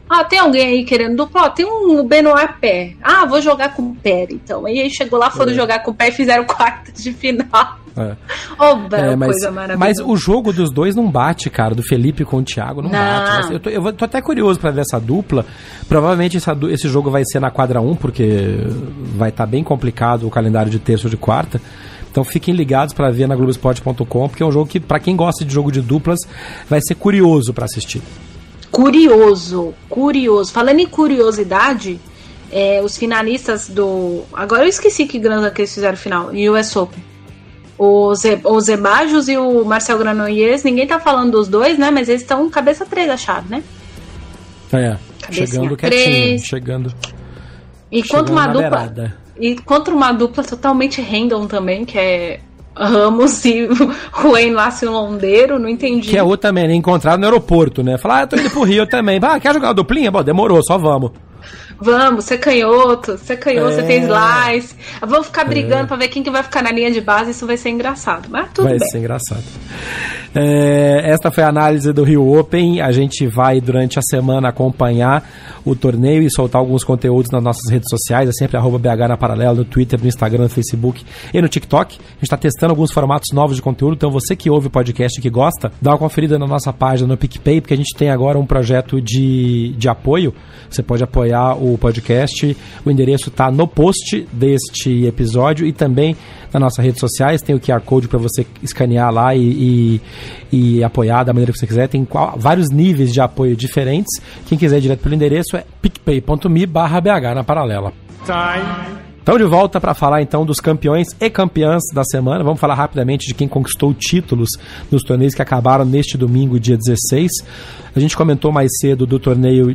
tem alguém aí querendo dupla? Tem um Benoit Paire. Vou jogar com o Paire, então. E aí chegou lá, foram jogar com o Paire e fizeram quartas de final. Coisa maravilhosa. Mas o jogo dos dois não bate, cara, do Felipe com o Thiago, não bate. Eu tô até curioso pra ver essa dupla. Provavelmente esse jogo vai ser na quadra 1, porque vai estar bem complicado o calendário de terça ou de quarta. Então fiquem ligados pra ver na Globoesporte.com, porque é um jogo que, pra quem gosta de jogo de duplas, vai ser curioso pra assistir. Curioso. Falando em curiosidade, os finalistas do... Agora eu esqueci que grana que eles fizeram final, US Open. O Zebajos e o Marcel Granollers, ninguém tá falando dos dois, né? Mas eles estão cabeça 3 da chave, né? Chegando quietinho, chegando. E contra uma dupla totalmente random também, que é Ramos e Juan Lácio Londeiro, não entendi. Que é outro também, né? Encontrado no aeroporto, né? Falar, tô indo pro Rio também. Quer jogar uma duplinha? Bom, demorou, só vamos. Vamos, você canhoto, você tem slice. Vamos ficar brigando pra ver quem que vai ficar na linha de base. Isso vai ser engraçado, mas tudo bem. Vai ser engraçado. Esta foi a análise do Rio Open. A gente vai durante a semana acompanhar o torneio e soltar alguns conteúdos nas nossas redes sociais. É sempre @BH na Paralela, no Twitter, no Instagram, no Facebook e no TikTok. A gente está testando alguns formatos novos de conteúdo, então você que ouve o podcast e que gosta, dá uma conferida na nossa página no PicPay, porque a gente tem agora um projeto de apoio. Você pode apoiar o podcast. O endereço está no post deste episódio e também nas nossas redes sociais. Tem o QR Code para você escanear lá e apoiar da maneira que você quiser. Tem vários níveis de apoio diferentes. Quem quiser ir direto pelo endereço é picpay.me/BH na Paralela. Estamos de volta para falar então dos campeões e campeãs da semana. Vamos falar rapidamente de quem conquistou títulos nos torneios que acabaram neste domingo, dia 16. A gente comentou mais cedo do torneio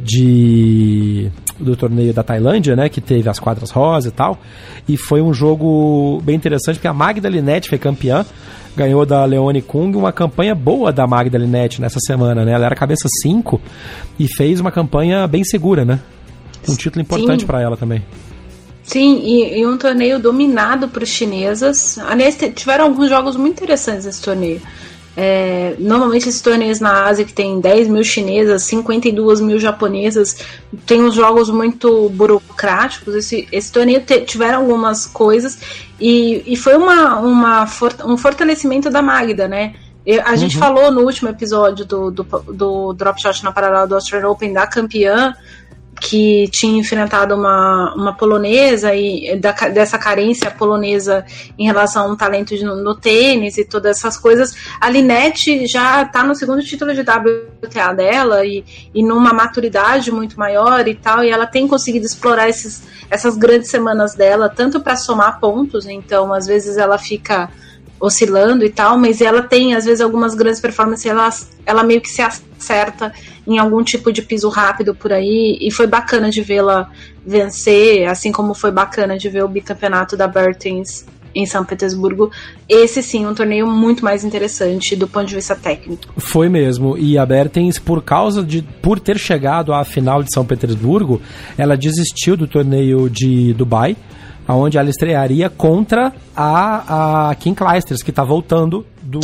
da Tailândia, né, que teve as quadras rosa e tal. E foi um jogo bem interessante, porque a Magda Linette foi campeã, ganhou da Leone Kung, uma campanha boa da Magda Linette nessa semana, né? Ela era cabeça 5 e fez uma campanha bem segura, né? Um título importante para ela também. Sim, e um torneio dominado por chinesas. Aliás, tiveram alguns jogos muito interessantes nesse torneio. Normalmente esses torneios na Ásia que tem 10 mil chinesas, 52 mil japonesas, tem uns jogos muito burocráticos. Esse torneio tiveram algumas coisas e foi um fortalecimento da Magda, né? A gente falou no último episódio do Drop Shot na Paralela do Australian Open da campeã, que tinha enfrentado uma polonesa e dessa carência polonesa em relação a um talento no tênis e todas essas coisas. A Linette já está no segundo título de WTA dela e numa maturidade muito maior e tal, e ela tem conseguido explorar essas grandes semanas dela, tanto para somar pontos, então às vezes ela fica oscilando e tal, mas ela tem às vezes algumas grandes performances, ela meio que se acerta em algum tipo de piso rápido por aí, e foi bacana de vê-la vencer, assim como foi bacana de ver o bicampeonato da Bertens em São Petersburgo. Esse sim, um torneio muito mais interessante do ponto de vista técnico. Foi mesmo, e a Bertens, por ter chegado à final de São Petersburgo, ela desistiu do torneio de Dubai, onde ela estrearia contra a Kim Clijsters, que tá voltando do...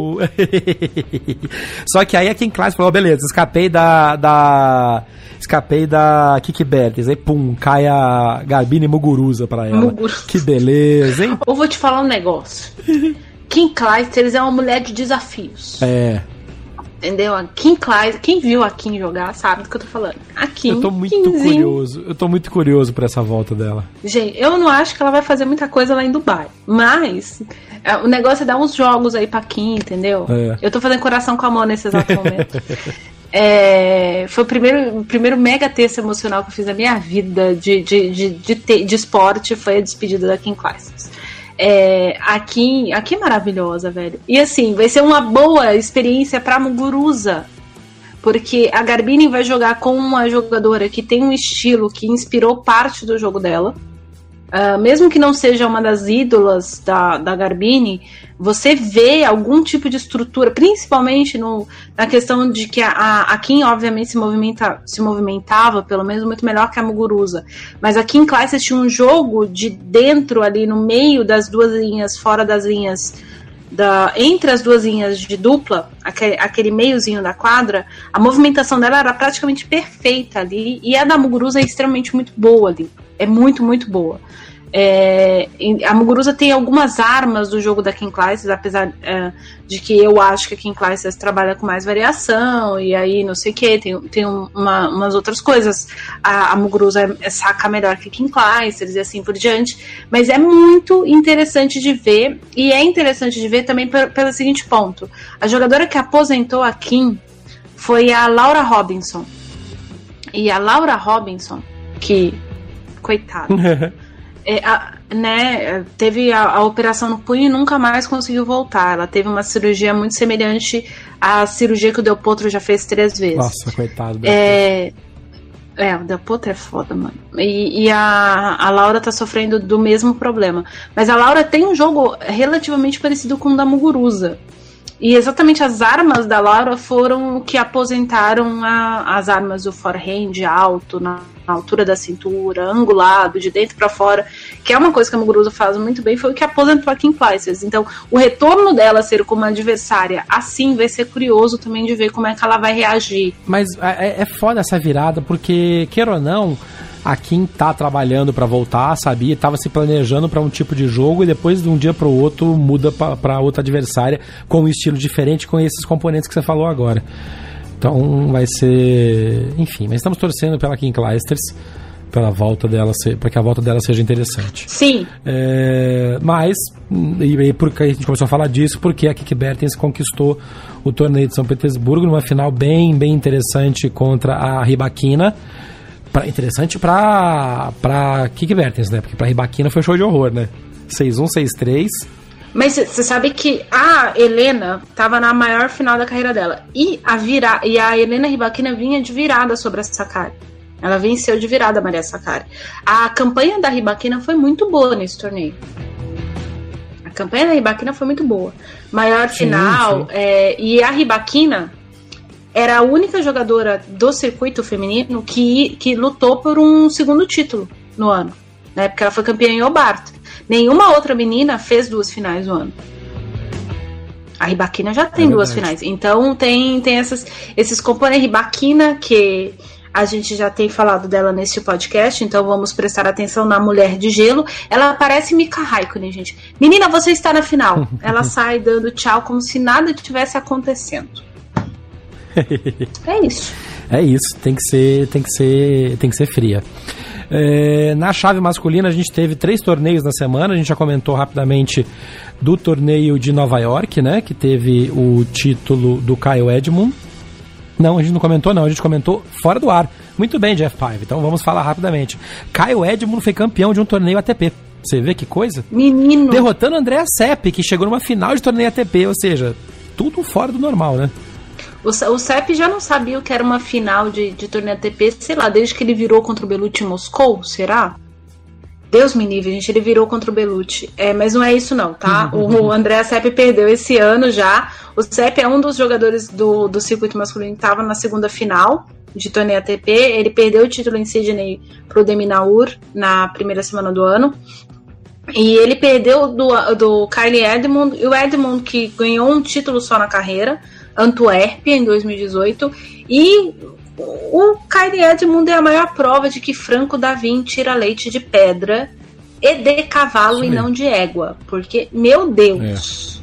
Só que aí a Kim Clijsters falou, beleza, escapei da Kiki Bertens, aí pum, cai a Garbine Muguruza pra ela. Que beleza, hein? Eu vou te falar um negócio. Kim Clijsters é uma mulher de desafios. Entendeu? A Kim Clijsters, quem viu a Kim jogar sabe do que eu tô falando. A Kim, eu tô muito curioso por essa volta dela. Gente, eu não acho que ela vai fazer muita coisa lá em Dubai, mas o negócio é dar uns jogos aí pra Kim, entendeu? Eu tô fazendo coração com a mão nesse exato momento. Foi o primeiro mega texto emocional que eu fiz na minha vida de esporte, foi a despedida da Kim Clijsters. Aqui é maravilhosa, velho. E assim, vai ser uma boa experiência pra Muguruza, porque a Garbine vai jogar com uma jogadora que tem um estilo que inspirou parte do jogo dela. Mesmo que não seja uma das ídolas da Garbine, você vê algum tipo de estrutura, principalmente na questão de que a Kim, obviamente, se movimentava, pelo menos, muito melhor que a Muguruza. Mas a Kim Clijsters tinha um jogo de dentro ali, no meio das duas linhas, fora das linhas, entre as duas linhas de dupla, aquele meiozinho da quadra, a movimentação dela era praticamente perfeita ali, e a da Muguruza é extremamente muito boa ali. É muito, muito boa. A Muguruza tem algumas armas do jogo da Kim Clijsters, apesar de que eu acho que a Kim Clijsters trabalha com mais variação, e aí não sei o que, tem umas outras coisas. A Muguruza saca melhor que a Kim Clijsters e assim por diante, mas é muito interessante de ver, e é interessante de ver também pelo seguinte ponto: a jogadora que aposentou a Kim foi a Laura Robinson, e a Laura Robinson, que, coitada, teve a operação no punho e nunca mais conseguiu voltar. Ela teve uma cirurgia muito semelhante à cirurgia que o Del Potro já fez 3 vezes. Nossa, coitado. O Del Potro é foda, mano. E a Laura tá sofrendo do mesmo problema. Mas a Laura tem um jogo relativamente parecido com o da Muguruza. E exatamente as armas da Laura foram que aposentaram as armas do forehand alto, na altura da cintura, angulado, de dentro para fora, que é uma coisa que a Muguruza faz muito bem, foi o que aposentou a Kim Clijsters. Então, o retorno dela ser como adversária assim vai ser curioso também de ver como é que ela vai reagir. Mas é foda essa virada, porque, queira ou não, a Kim tá trabalhando pra voltar, sabia? Tava se planejando pra um tipo de jogo e depois de um dia pro outro muda pra outra adversária com um estilo diferente, com esses componentes que você falou agora. Então vai ser... Enfim, mas estamos torcendo pela Kim Clijsters, para que a volta dela seja interessante. Sim. Mas, e porque a gente começou a falar disso, porque a Kiki Bertens conquistou o torneio de São Petersburgo numa final bem, bem interessante contra a Rybakina. Interessante pra Kiki Bertens, né? Porque pra Rybakina foi show de horror, né? 6-1, 6-3. Mas você sabe que a Helena tava na maior final da carreira dela. E a Helena Rybakina vinha de virada sobre a Sakkari. Ela venceu de virada a Maria Sakkari. A campanha da Rybakina foi muito boa nesse torneio. A campanha da Rybakina foi muito boa. Maior final. Sim. E a Rybakina era a única jogadora do circuito feminino que lutou por um segundo título no ano, né? Porque ela foi campeã em Hobart. Nenhuma outra menina fez 2 finais no ano. A Rybakina já tem 2 finais. Então tem esses componentes. Rybakina, que a gente já tem falado dela nesse podcast, então vamos prestar atenção na Mulher de Gelo. Ela parece Mika Raikkonen, gente. Menina, você está na final. Ela sai dando tchau como se nada tivesse acontecendo. É isso. É isso, tem que ser fria. Na chave masculina a gente teve 3 torneios na semana. A gente já comentou rapidamente do torneio de Nova York, né, que teve o título do Kyle Edmund. Não, a gente não comentou, a gente comentou fora do ar. Muito bem, Jeff Paiva, então vamos falar rapidamente. Kyle Edmund foi campeão de um torneio ATP. Você vê que coisa? Menino! Derrotando Andrea Sepp, que chegou numa final de torneio ATP, ou seja, tudo fora do normal, né? O Sepp já não sabia o que era uma final de torneio ATP, sei lá, desde que ele virou contra o Bellucci em Moscou, será? Deus me livre, gente, ele virou contra o Bellucci. Mas não é isso não, tá? O Andrea Sepp perdeu esse ano já. O Sepp é um dos jogadores do circuito masculino que estava na segunda final de torneio ATP. Ele perdeu o título em Sydney pro De Minaur na primeira semana do ano. E ele perdeu do Kyle Edmund, e o Edmund que ganhou um título só na carreira, Antuérpia, em 2018, e o Kyle Edmund é a maior prova de que Franco Davin tira leite de pedra e de cavalo. Sim. E não de égua, porque, meu Deus,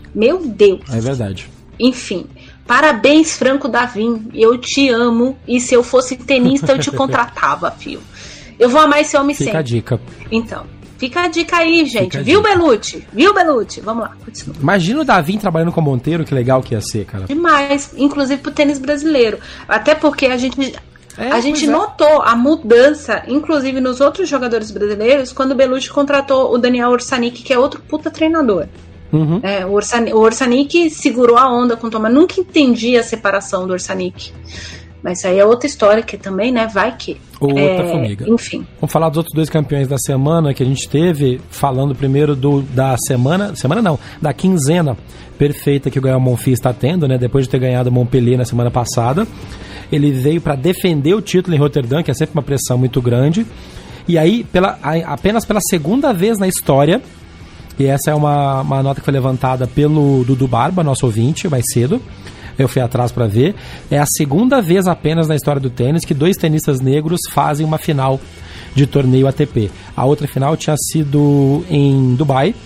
é verdade. Enfim, parabéns, Franco Davin, eu te amo, e se eu fosse tenista eu te contratava, filho. Eu vou amar esse homem sempre. Fica a dica. Então, fica a dica aí, gente. Viu, Bellucci? Vamos lá, continua. Imagina o Davin trabalhando com o Monteiro, que legal que ia ser, cara. Demais, inclusive pro tênis brasileiro. Até porque a gente notou a mudança, inclusive nos outros jogadores brasileiros, quando o Bellucci contratou o Daniel Orsanic, que é outro puta treinador. Uhum. O Orsanic segurou a onda com o Thomas. Nunca entendi a separação do Orsanic. Mas isso aí é outra história que também, né, vai que... Outra formiga. Enfim. Vamos falar dos outros 2 campeões da semana que a gente teve, falando primeiro da da quinzena perfeita que o Gael Monfils está tendo, né, depois de ter ganhado Montpellier na semana passada. Ele veio para defender o título em Roterdã, que é sempre uma pressão muito grande. E aí, apenas pela segunda vez na história, E essa é uma nota que foi levantada pelo Dudu Barba, nosso ouvinte, mais cedo. Eu fui atrás para ver. É a segunda vez apenas na história do tênis que 2 tenistas negros fazem uma final de torneio ATP. A outra final tinha sido em Dubai.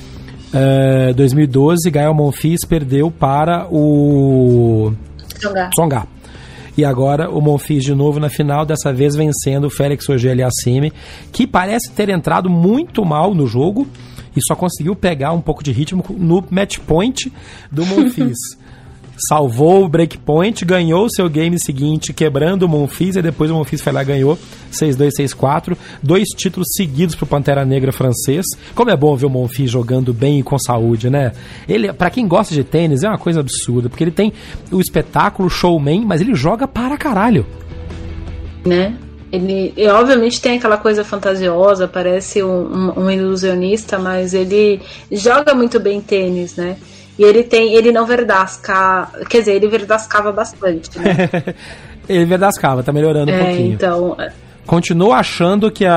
2012, Gael Monfils perdeu para o Tsonga. E agora o Monfils de novo na final, dessa vez vencendo o Félix Auger-Aliassime, que parece ter entrado muito mal no jogo e só conseguiu pegar um pouco de ritmo no match point do Monfils. Salvou o breakpoint, ganhou o seu game seguinte, quebrando o Monfils, e depois o Monfils foi lá e ganhou 6-2, 6-4, 2 títulos seguidos pro Pantera Negra francês. Como é bom ver o Monfils jogando bem e com saúde, né? Ele, pra quem gosta de tênis, é uma coisa absurda, porque ele tem o espetáculo showman, mas ele joga para caralho. Né? Ele obviamente tem aquela coisa fantasiosa, parece um ilusionista, mas ele joga muito bem tênis, né? E ele não verdasca, quer dizer, ele verdascava bastante, né? Ele verdascava, tá melhorando um pouquinho. Então, Continuo achando que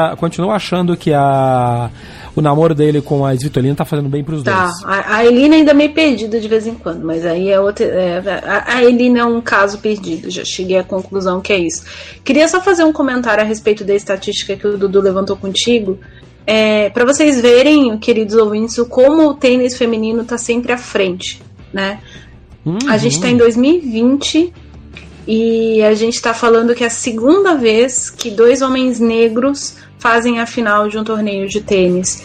o namoro dele com a Svitolina tá fazendo bem pros dois. A Elina ainda é meio perdida de vez em quando, mas aí é outra. A Elina é um caso perdido, já cheguei à conclusão que é isso. Queria só fazer um comentário a respeito da estatística que o Dudu levantou contigo. Para vocês verem, queridos ouvintes, como o tênis feminino tá sempre à frente, né? A gente tá em 2020 e a gente tá falando que é a segunda vez que 2 homens negros fazem a final de um torneio de tênis.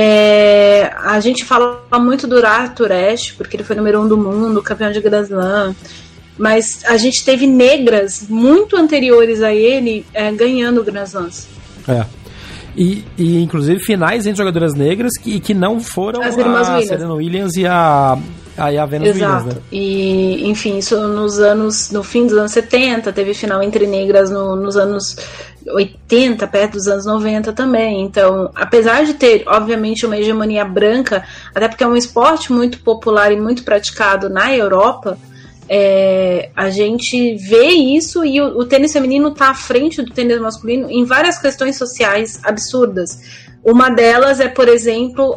A gente fala muito do Arthur Ashe, porque ele foi número 1 do mundo, campeão de Grand Slam, mas a gente teve negras muito anteriores a ele ganhando Grand Slams. E inclusive finais entre jogadoras negras que não foram as irmãs Williams. Serena Williams e a Venus Williams, né? E enfim, isso no fim dos anos 70, teve final entre negras nos anos 80, perto dos anos 90 também. Então, apesar de ter, obviamente, uma hegemonia branca, até porque é um esporte muito popular e muito praticado na Europa, a gente vê isso, e o tênis feminino está à frente do tênis masculino em várias questões sociais absurdas. Uma delas é, por exemplo,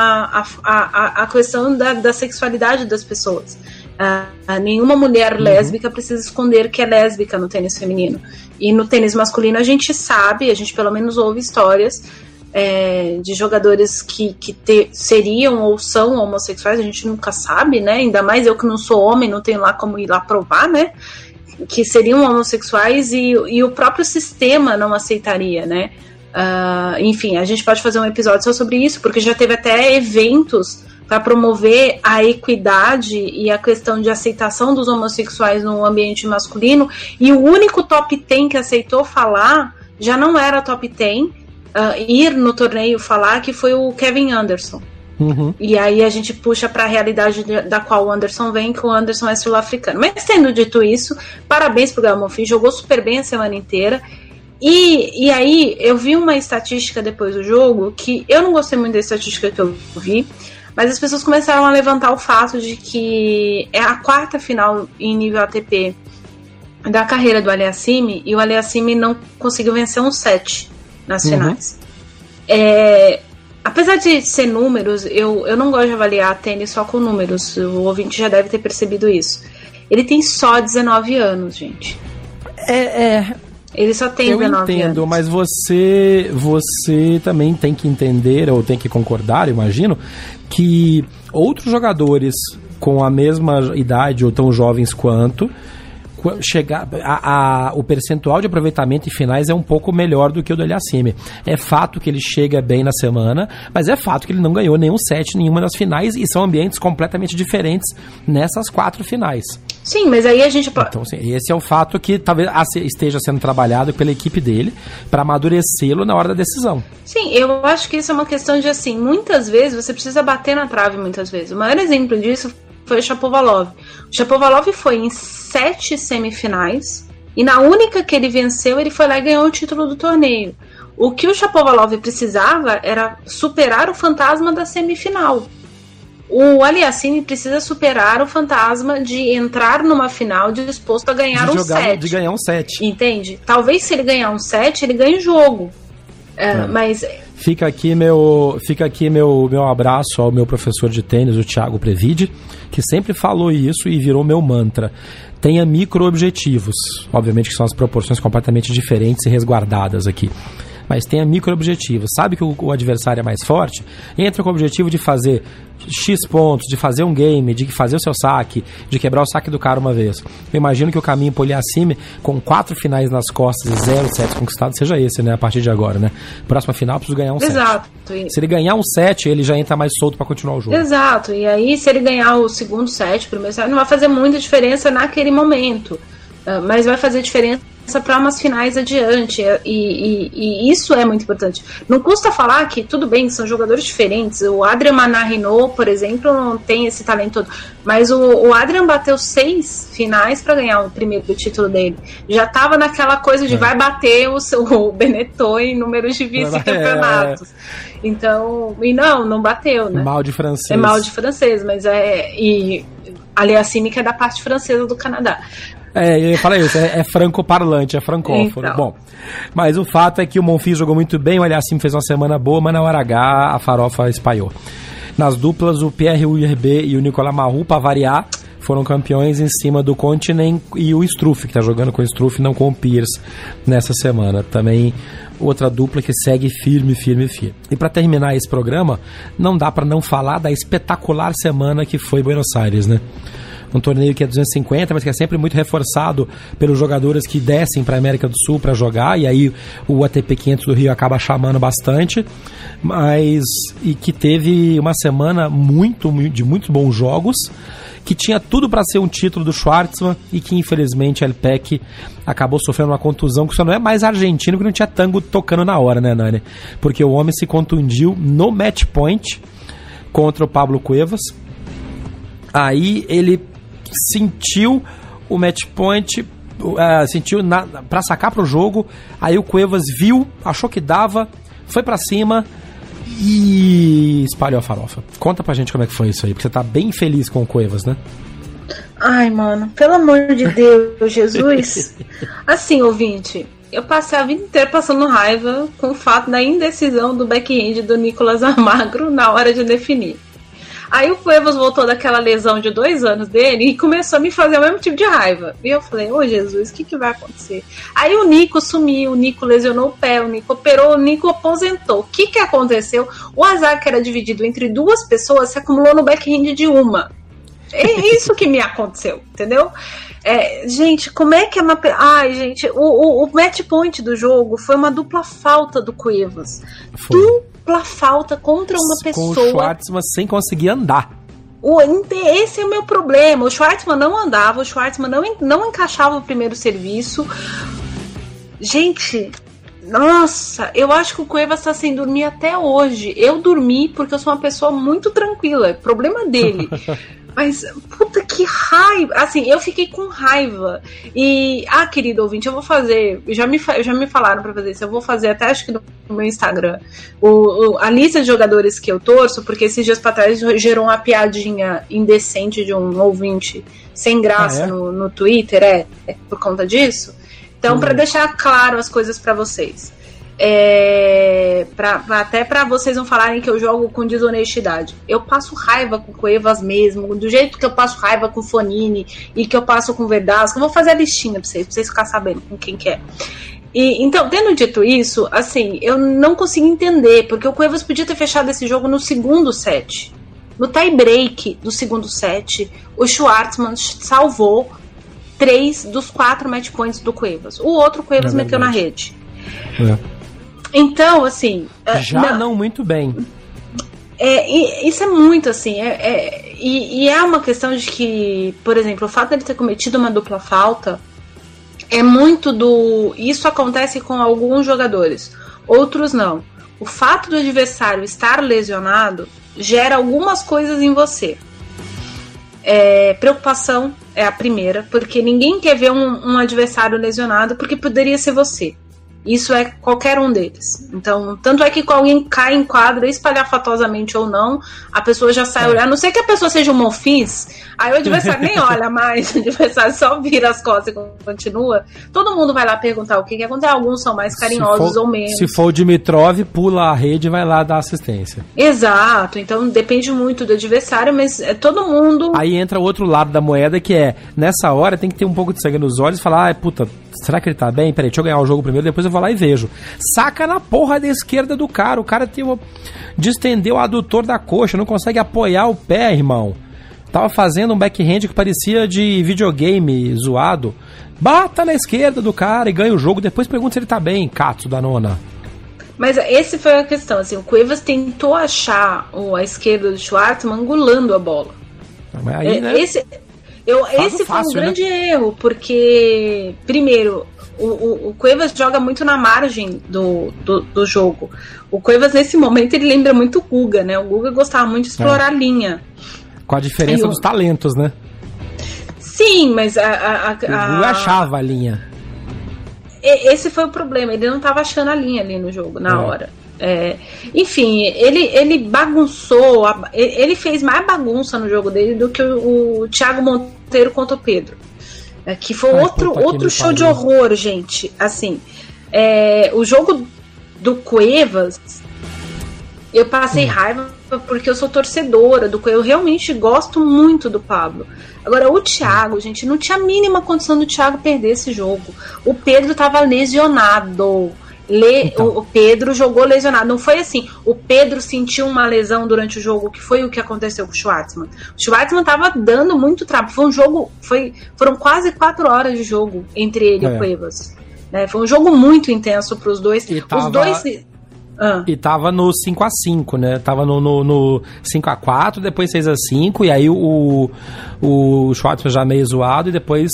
a questão da sexualidade das pessoas. Nenhuma mulher lésbica precisa esconder que é lésbica no tênis feminino. E no tênis masculino a gente sabe, a gente pelo menos ouve histórias de jogadores que seriam ou são homossexuais, a gente nunca sabe, né? Ainda mais eu que não sou homem, não tenho lá como ir lá provar, né? Que seriam homossexuais e o próprio sistema não aceitaria, né? Enfim, a gente pode fazer um episódio só sobre isso, porque já teve até eventos para promover a equidade e a questão de aceitação dos homossexuais no ambiente masculino, e o único top 10 que aceitou falar já não era top 10, ir no torneio falar, que foi o Kevin Anderson. E aí a gente puxa para a realidade da qual o Anderson vem, que o Anderson é sul-africano. Mas tendo dito isso, parabéns pro Gael Monfils, jogou super bem a semana inteira. E aí eu vi uma estatística depois do jogo, que eu não gostei muito da estatística que eu vi, mas as pessoas começaram a levantar o fato de que é a 4ª final em nível ATP da carreira do Aliassime, e o Aliassime não conseguiu vencer um set nas finais. Apesar de ser números, eu não gosto de avaliar tênis só com números, o ouvinte já deve ter percebido isso. Ele tem só 19 anos, gente. Ele só tem 19 anos. Eu entendo, mas você também tem que entender, ou tem que concordar, imagino, que outros jogadores com a mesma idade ou tão jovens quanto, o percentual de aproveitamento em finais é um pouco melhor do que o do Aliassime. É fato que ele chega bem na semana, mas é fato que ele não ganhou nenhum set em nenhuma das finais, e são ambientes completamente diferentes nessas 4 finais. Sim, mas aí a gente pode... Então, sim, esse é o fato que talvez esteja sendo trabalhado pela equipe dele para amadurecê-lo na hora da decisão. Sim, eu acho que isso é uma questão de, assim, muitas vezes você precisa bater na trave, muitas vezes. O maior exemplo disso foi o Shapovalov. O Shapovalov foi em 7 semifinais, e na única que ele venceu, ele foi lá e ganhou o título do torneio. O que o Shapovalov precisava era superar o fantasma da semifinal. O Aliassime precisa superar o fantasma de entrar numa final disposto a ganhar um set. De ganhar um set. Entende? Talvez se ele ganhar um set, ele ganhe o jogo. Mas Fica aqui meu abraço ao meu professor de tênis, o Thiago Previde, que sempre falou isso e virou meu mantra. Tenha micro-objetivos. Obviamente que são as proporções completamente diferentes e resguardadas aqui. Mas tenha micro-objetivos. Sabe que o adversário é mais forte? Entra com o objetivo de fazer X pontos, de fazer um game, de fazer o seu saque, de quebrar o saque do cara uma vez. Eu imagino que o caminho pro Aliassime, com 4 finais nas costas e 0 sets conquistados, seja esse, né? A partir de agora, né? Próxima final, eu preciso ganhar um set. Exato. Se ele ganhar um set, ele já entra mais solto pra continuar o jogo. Exato. E aí, se ele ganhar o segundo set, o primeiro set, não vai fazer muita diferença naquele momento. Mas vai fazer diferença para umas finais adiante, e isso é muito importante. Não custa falar que, tudo bem, são jogadores diferentes. O Adrian Manarino, por exemplo, não tem esse talento todo, mas o Adrian bateu 6 finais para ganhar o primeiro título dele. Já tava naquela coisa de vai bater o Benetton em números de vice-campeonatos. Então, e não bateu, né? Mal de francês. É mal de francês, mas e Aliassime, que é da parte francesa do Canadá. Eu falei isso, é franco-parlante, é francófono. Então. Bom, mas o fato é que o Monfils jogou muito bem, o Aliassime fez uma semana boa, mas na hora H a farofa espalhou. Nas duplas, o Pierre Huyerbet e o Nicolas Mahut, para variar, foram campeões em cima do Continent e o Struff, que está jogando com o Struff, não com o Pierce nessa semana. Também outra dupla que segue firme. E para terminar esse programa, não dá para não falar da espetacular semana que foi Buenos Aires, né? Um torneio que é 250, mas que é sempre muito reforçado pelos jogadores que descem para a América do Sul para jogar, e aí o ATP 500 do Rio acaba chamando bastante, e que teve uma semana de muitos bons jogos, que tinha tudo para ser um título do Schwartzman, e que infelizmente El Pec acabou sofrendo uma contusão, que só não é mais argentino, que não tinha tango tocando na hora, né, Nani? Porque o homem se contundiu no match point contra o Pablo Cuevas. Aí ele sentiu o match point, sentiu pra sacar pro jogo, aí o Cuevas viu, achou que dava, foi pra cima e espalhou a farofa. Conta pra gente como é que foi isso aí, porque você tá bem feliz com o Cuevas, né? Ai, mano, pelo amor de Deus, Jesus. Assim, ouvinte, eu passei a vida inteira passando raiva com o fato da indecisão do backhand do Nicolas Almagro na hora de definir. Aí o Cuevas voltou daquela lesão de 2 anos dele e começou a me fazer o mesmo tipo de raiva. E eu falei, Jesus, o que vai acontecer? Aí o Nico sumiu, o Nico lesionou o pé, o Nico operou, o Nico aposentou. O que aconteceu? O azar, que era dividido entre 2 pessoas, se acumulou no backhand de uma. É isso que me aconteceu, entendeu? Gente, como é que é uma... Ai, gente, o match point do jogo foi uma dupla falta do Cuevas. Dupla falta contra uma pessoa... Com o Schwartzman sem conseguir andar. Esse é o meu problema. O Schwartzman não andava, o Schwartzman não encaixava o primeiro serviço. Gente... Nossa, eu acho que o Cuevas está sem dormir até hoje. Eu dormi porque eu sou uma pessoa muito tranquila. É problema dele. Mas, puta, que raiva. Assim, eu fiquei com raiva. E, querido ouvinte, eu vou fazer... Já me falaram pra fazer isso. Eu vou fazer até, acho que no meu Instagram, a lista de jogadores que eu torço, porque esses dias pra trás gerou uma piadinha indecente de um ouvinte sem graça no Twitter, por conta disso. Então, para deixar claro as coisas para vocês, até para vocês não falarem que eu jogo com desonestidade, eu passo raiva com Cuevas mesmo, do jeito que eu passo raiva com Fonini e que eu passo com Verdasco. Eu vou fazer a listinha para vocês ficarem sabendo com quem que é. Então, tendo dito isso, assim, eu não consigo entender, porque o Cuevas podia ter fechado esse jogo no segundo set. No tie-break do segundo set, o Schwartzman salvou 3 dos 4 match points do Cuevas. O outro Cuevas meteu na rede. Então, assim... não muito bem. Isso é muito, assim... E é uma questão de que, por exemplo, o fato de ele ter cometido uma dupla falta é muito do... Isso acontece com alguns jogadores. Outros não. O fato do adversário estar lesionado gera algumas coisas em você. Preocupação é a primeira, porque ninguém quer ver um adversário lesionado, porque poderia ser você. Isso é qualquer um deles. Então, tanto é que quando alguém cai em quadra, espalhafatosamente ou não, a pessoa já sai olhando. A não ser que a pessoa seja um Monfils, aí o adversário nem olha mais, o adversário só vira as costas e continua. Todo mundo vai lá perguntar o que acontece. Alguns são mais carinhosos ou menos. Se for o Dimitrov, pula a rede e vai lá dar assistência. Exato. Então, depende muito do adversário, mas é todo mundo... Aí entra o outro lado da moeda, que é, nessa hora tem que ter um pouco de sangue nos olhos e falar, puta, será que ele tá bem? Peraí, deixa eu ganhar o jogo primeiro, depois eu vou lá e vejo. Saca na porra da esquerda do cara. O cara distendeu o adutor da coxa, não consegue apoiar o pé, irmão. Tava fazendo um backhand que parecia de videogame zoado. Bata na esquerda do cara e ganha o jogo. Depois pergunta se ele tá bem, Katsu da nona. Mas esse foi a questão, assim, o Cuevas tentou achar a esquerda do Schwartzman angulando a bola. Mas aí, né? Esse foi um grande erro, porque, primeiro, o Cuevas joga muito na margem do jogo. O Cuevas, nesse momento, ele lembra muito o Guga, né? O Guga gostava muito de explorar a linha. Com a diferença dos talentos, né? Sim, mas o Guga achava a linha. Esse foi o problema, ele não estava achando a linha ali no jogo, na hora. Enfim, ele bagunçou, ele fez mais bagunça no jogo dele do que o Thiago Monteiro contra o Pedro. Que foi outro show de horror, gente. Assim, o jogo do Cuevas, eu passei raiva porque eu sou torcedora do Cuevas. Eu realmente gosto muito do Pablo. Agora, o Thiago, gente, não tinha a mínima condição do Thiago perder esse jogo. O Pedro estava lesionado. O Pedro jogou lesionado. Não foi assim, o Pedro sentiu uma lesão durante o jogo, que foi o que aconteceu com o Schwartzman. O Schwartzman estava dando muito trabalho. Foi um jogo, foram quase 4 horas de jogo entre ele e o Cuevas. Né? Foi um jogo muito intenso para os dois. Os dois... E tava no 5-5, né? Tava no 5-4, depois 6-5, e aí o Schwartzman já meio zoado, e depois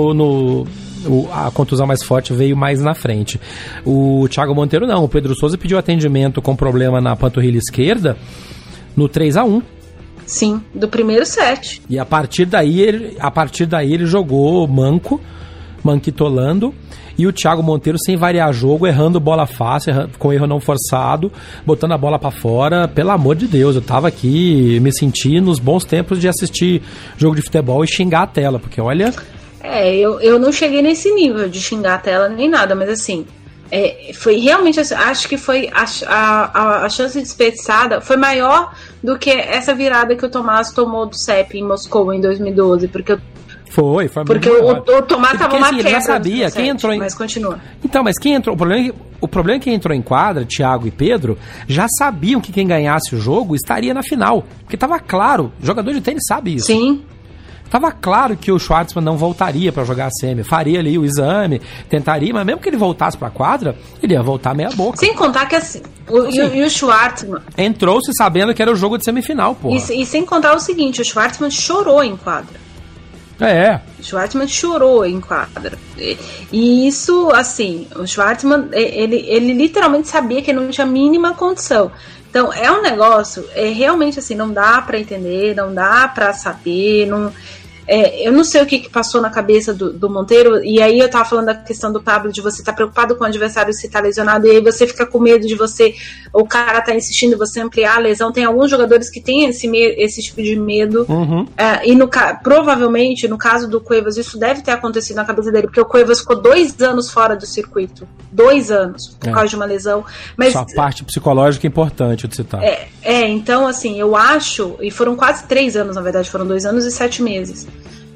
a contusão mais forte veio mais na frente. O Thiago Monteiro não, o Pedro Souza pediu atendimento com problema na panturrilha esquerda no 3-1. Sim, do primeiro set. E a partir daí ele jogou manquitolando. E o Thiago Monteiro sem variar jogo, errando bola fácil, com erro não forçado, botando a bola pra fora. Pelo amor de Deus, eu tava aqui me sentindo nos bons tempos de assistir jogo de futebol e xingar a tela, porque olha... eu não cheguei nesse nível de xingar a tela nem nada, mas assim, foi realmente, acho que foi a chance desperdiçada foi maior do que essa virada que o Tomás tomou do CEP em Moscou em 2012, porque Foi porque o Tomás tava uma quebra. Já sabia, quem entrou mas continua. Então, mas quem entrou... O problema é que quem entrou em quadra, Thiago e Pedro, já sabiam que quem ganhasse o jogo estaria na final. Porque tava claro, jogador de tênis sabe isso. Sim. Tava claro que o Schwartzman não voltaria pra jogar a semi. Faria ali o exame, tentaria, mas mesmo que ele voltasse pra quadra, ele ia voltar meia boca. Sem contar que assim, e o Schwartzman... Entrou-se sabendo que era o jogo de semifinal, porra. E sem contar o seguinte, o Schwartzman chorou em quadra. O Schwartzman chorou em quadra. E isso, assim, o Schwartzman, ele literalmente sabia que não tinha a mínima condição. Então, é um negócio, realmente assim, não dá pra entender, não dá pra saber, eu não sei o que passou na cabeça do Monteiro, e aí eu tava falando da questão do Pablo, de você estar preocupado com o adversário se tá lesionado, e aí você fica com medo de o cara tá insistindo em você ampliar a lesão. Tem alguns jogadores que têm esse tipo de medo, e provavelmente, no caso do Cuevas, isso deve ter acontecido na cabeça dele, porque o Cuevas ficou 2 anos fora do circuito, 2 anos, por causa de uma lesão. Mas a parte psicológica é importante de citar. Então, assim, eu acho, e foram quase 3 anos, na verdade, foram 2 anos e 7 meses.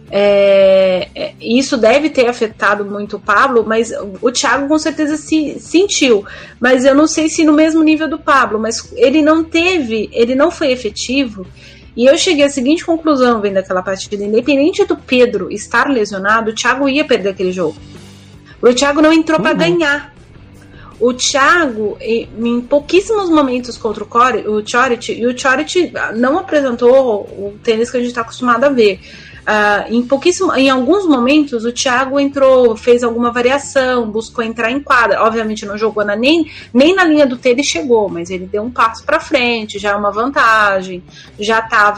Isso deve ter afetado muito o Pablo, mas o Thiago com certeza se sentiu, mas eu não sei se no mesmo nível do Pablo, mas ele não foi efetivo, e eu cheguei à seguinte conclusão vendo aquela partida: independente do Pedro estar lesionado, o Thiago ia perder aquele jogo. O Thiago não entrou para ganhar. O Thiago, em pouquíssimos momentos contra o Chorich, e o Chorich não apresentou o tênis que a gente está acostumado a ver. Em alguns momentos o Thiago entrou, fez alguma variação, buscou entrar em quadra. Obviamente não jogou nem na linha do T ele chegou, mas ele deu um passo para frente, já é uma vantagem, já estava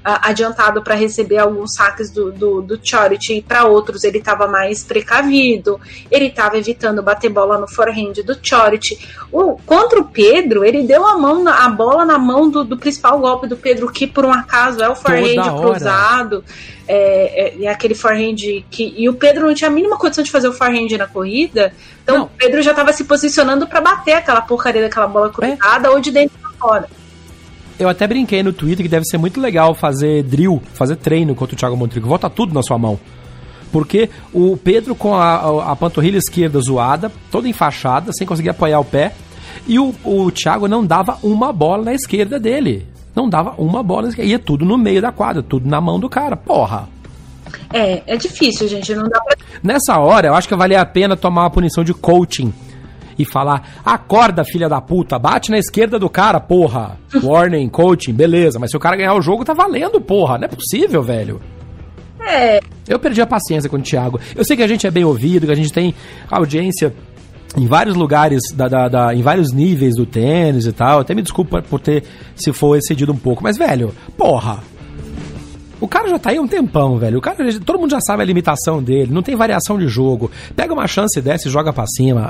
adiantado para receber alguns saques do Chorich, e para outros ele estava mais precavido, ele estava evitando bater bola no forehand do Chorich. Contra o Pedro, ele deu a bola na mão do principal golpe do Pedro, que por um acaso é o forehand cruzado, é aquele forehand e o Pedro não tinha a mínima condição de fazer o forehand na corrida, então o Pedro já estava se posicionando para bater aquela porcaria daquela bola cruzada ou de dentro para fora. Eu até brinquei no Twitter que deve ser muito legal fazer drill, fazer treino contra o Thiago Montrigo. Volta tudo na sua mão. Porque o Pedro com a panturrilha esquerda zoada, toda enfaixada, sem conseguir apoiar o pé, e o Thiago não dava uma bola na esquerda dele. Não dava uma bola na esquerda. Ia tudo no meio da quadra, tudo na mão do cara. Porra! É difícil, gente. Não dá pra... Nessa hora, eu acho que valia a pena tomar uma punição de coaching e falar: acorda, filha da puta, bate na esquerda do cara, porra. Warning, coaching, beleza. Mas se o cara ganhar o jogo, tá valendo, porra. Não é possível, velho. Eu perdi a paciência com o Thiago. Eu sei que a gente é bem ouvido, que a gente tem audiência em vários lugares, em vários níveis do tênis e tal. Até me desculpa por ter, se for, excedido um pouco. Mas, velho, porra. O cara já tá aí há um tempão, velho. Todo mundo já sabe a limitação dele. Não tem variação de jogo. Pega uma chance dessa e joga pra cima.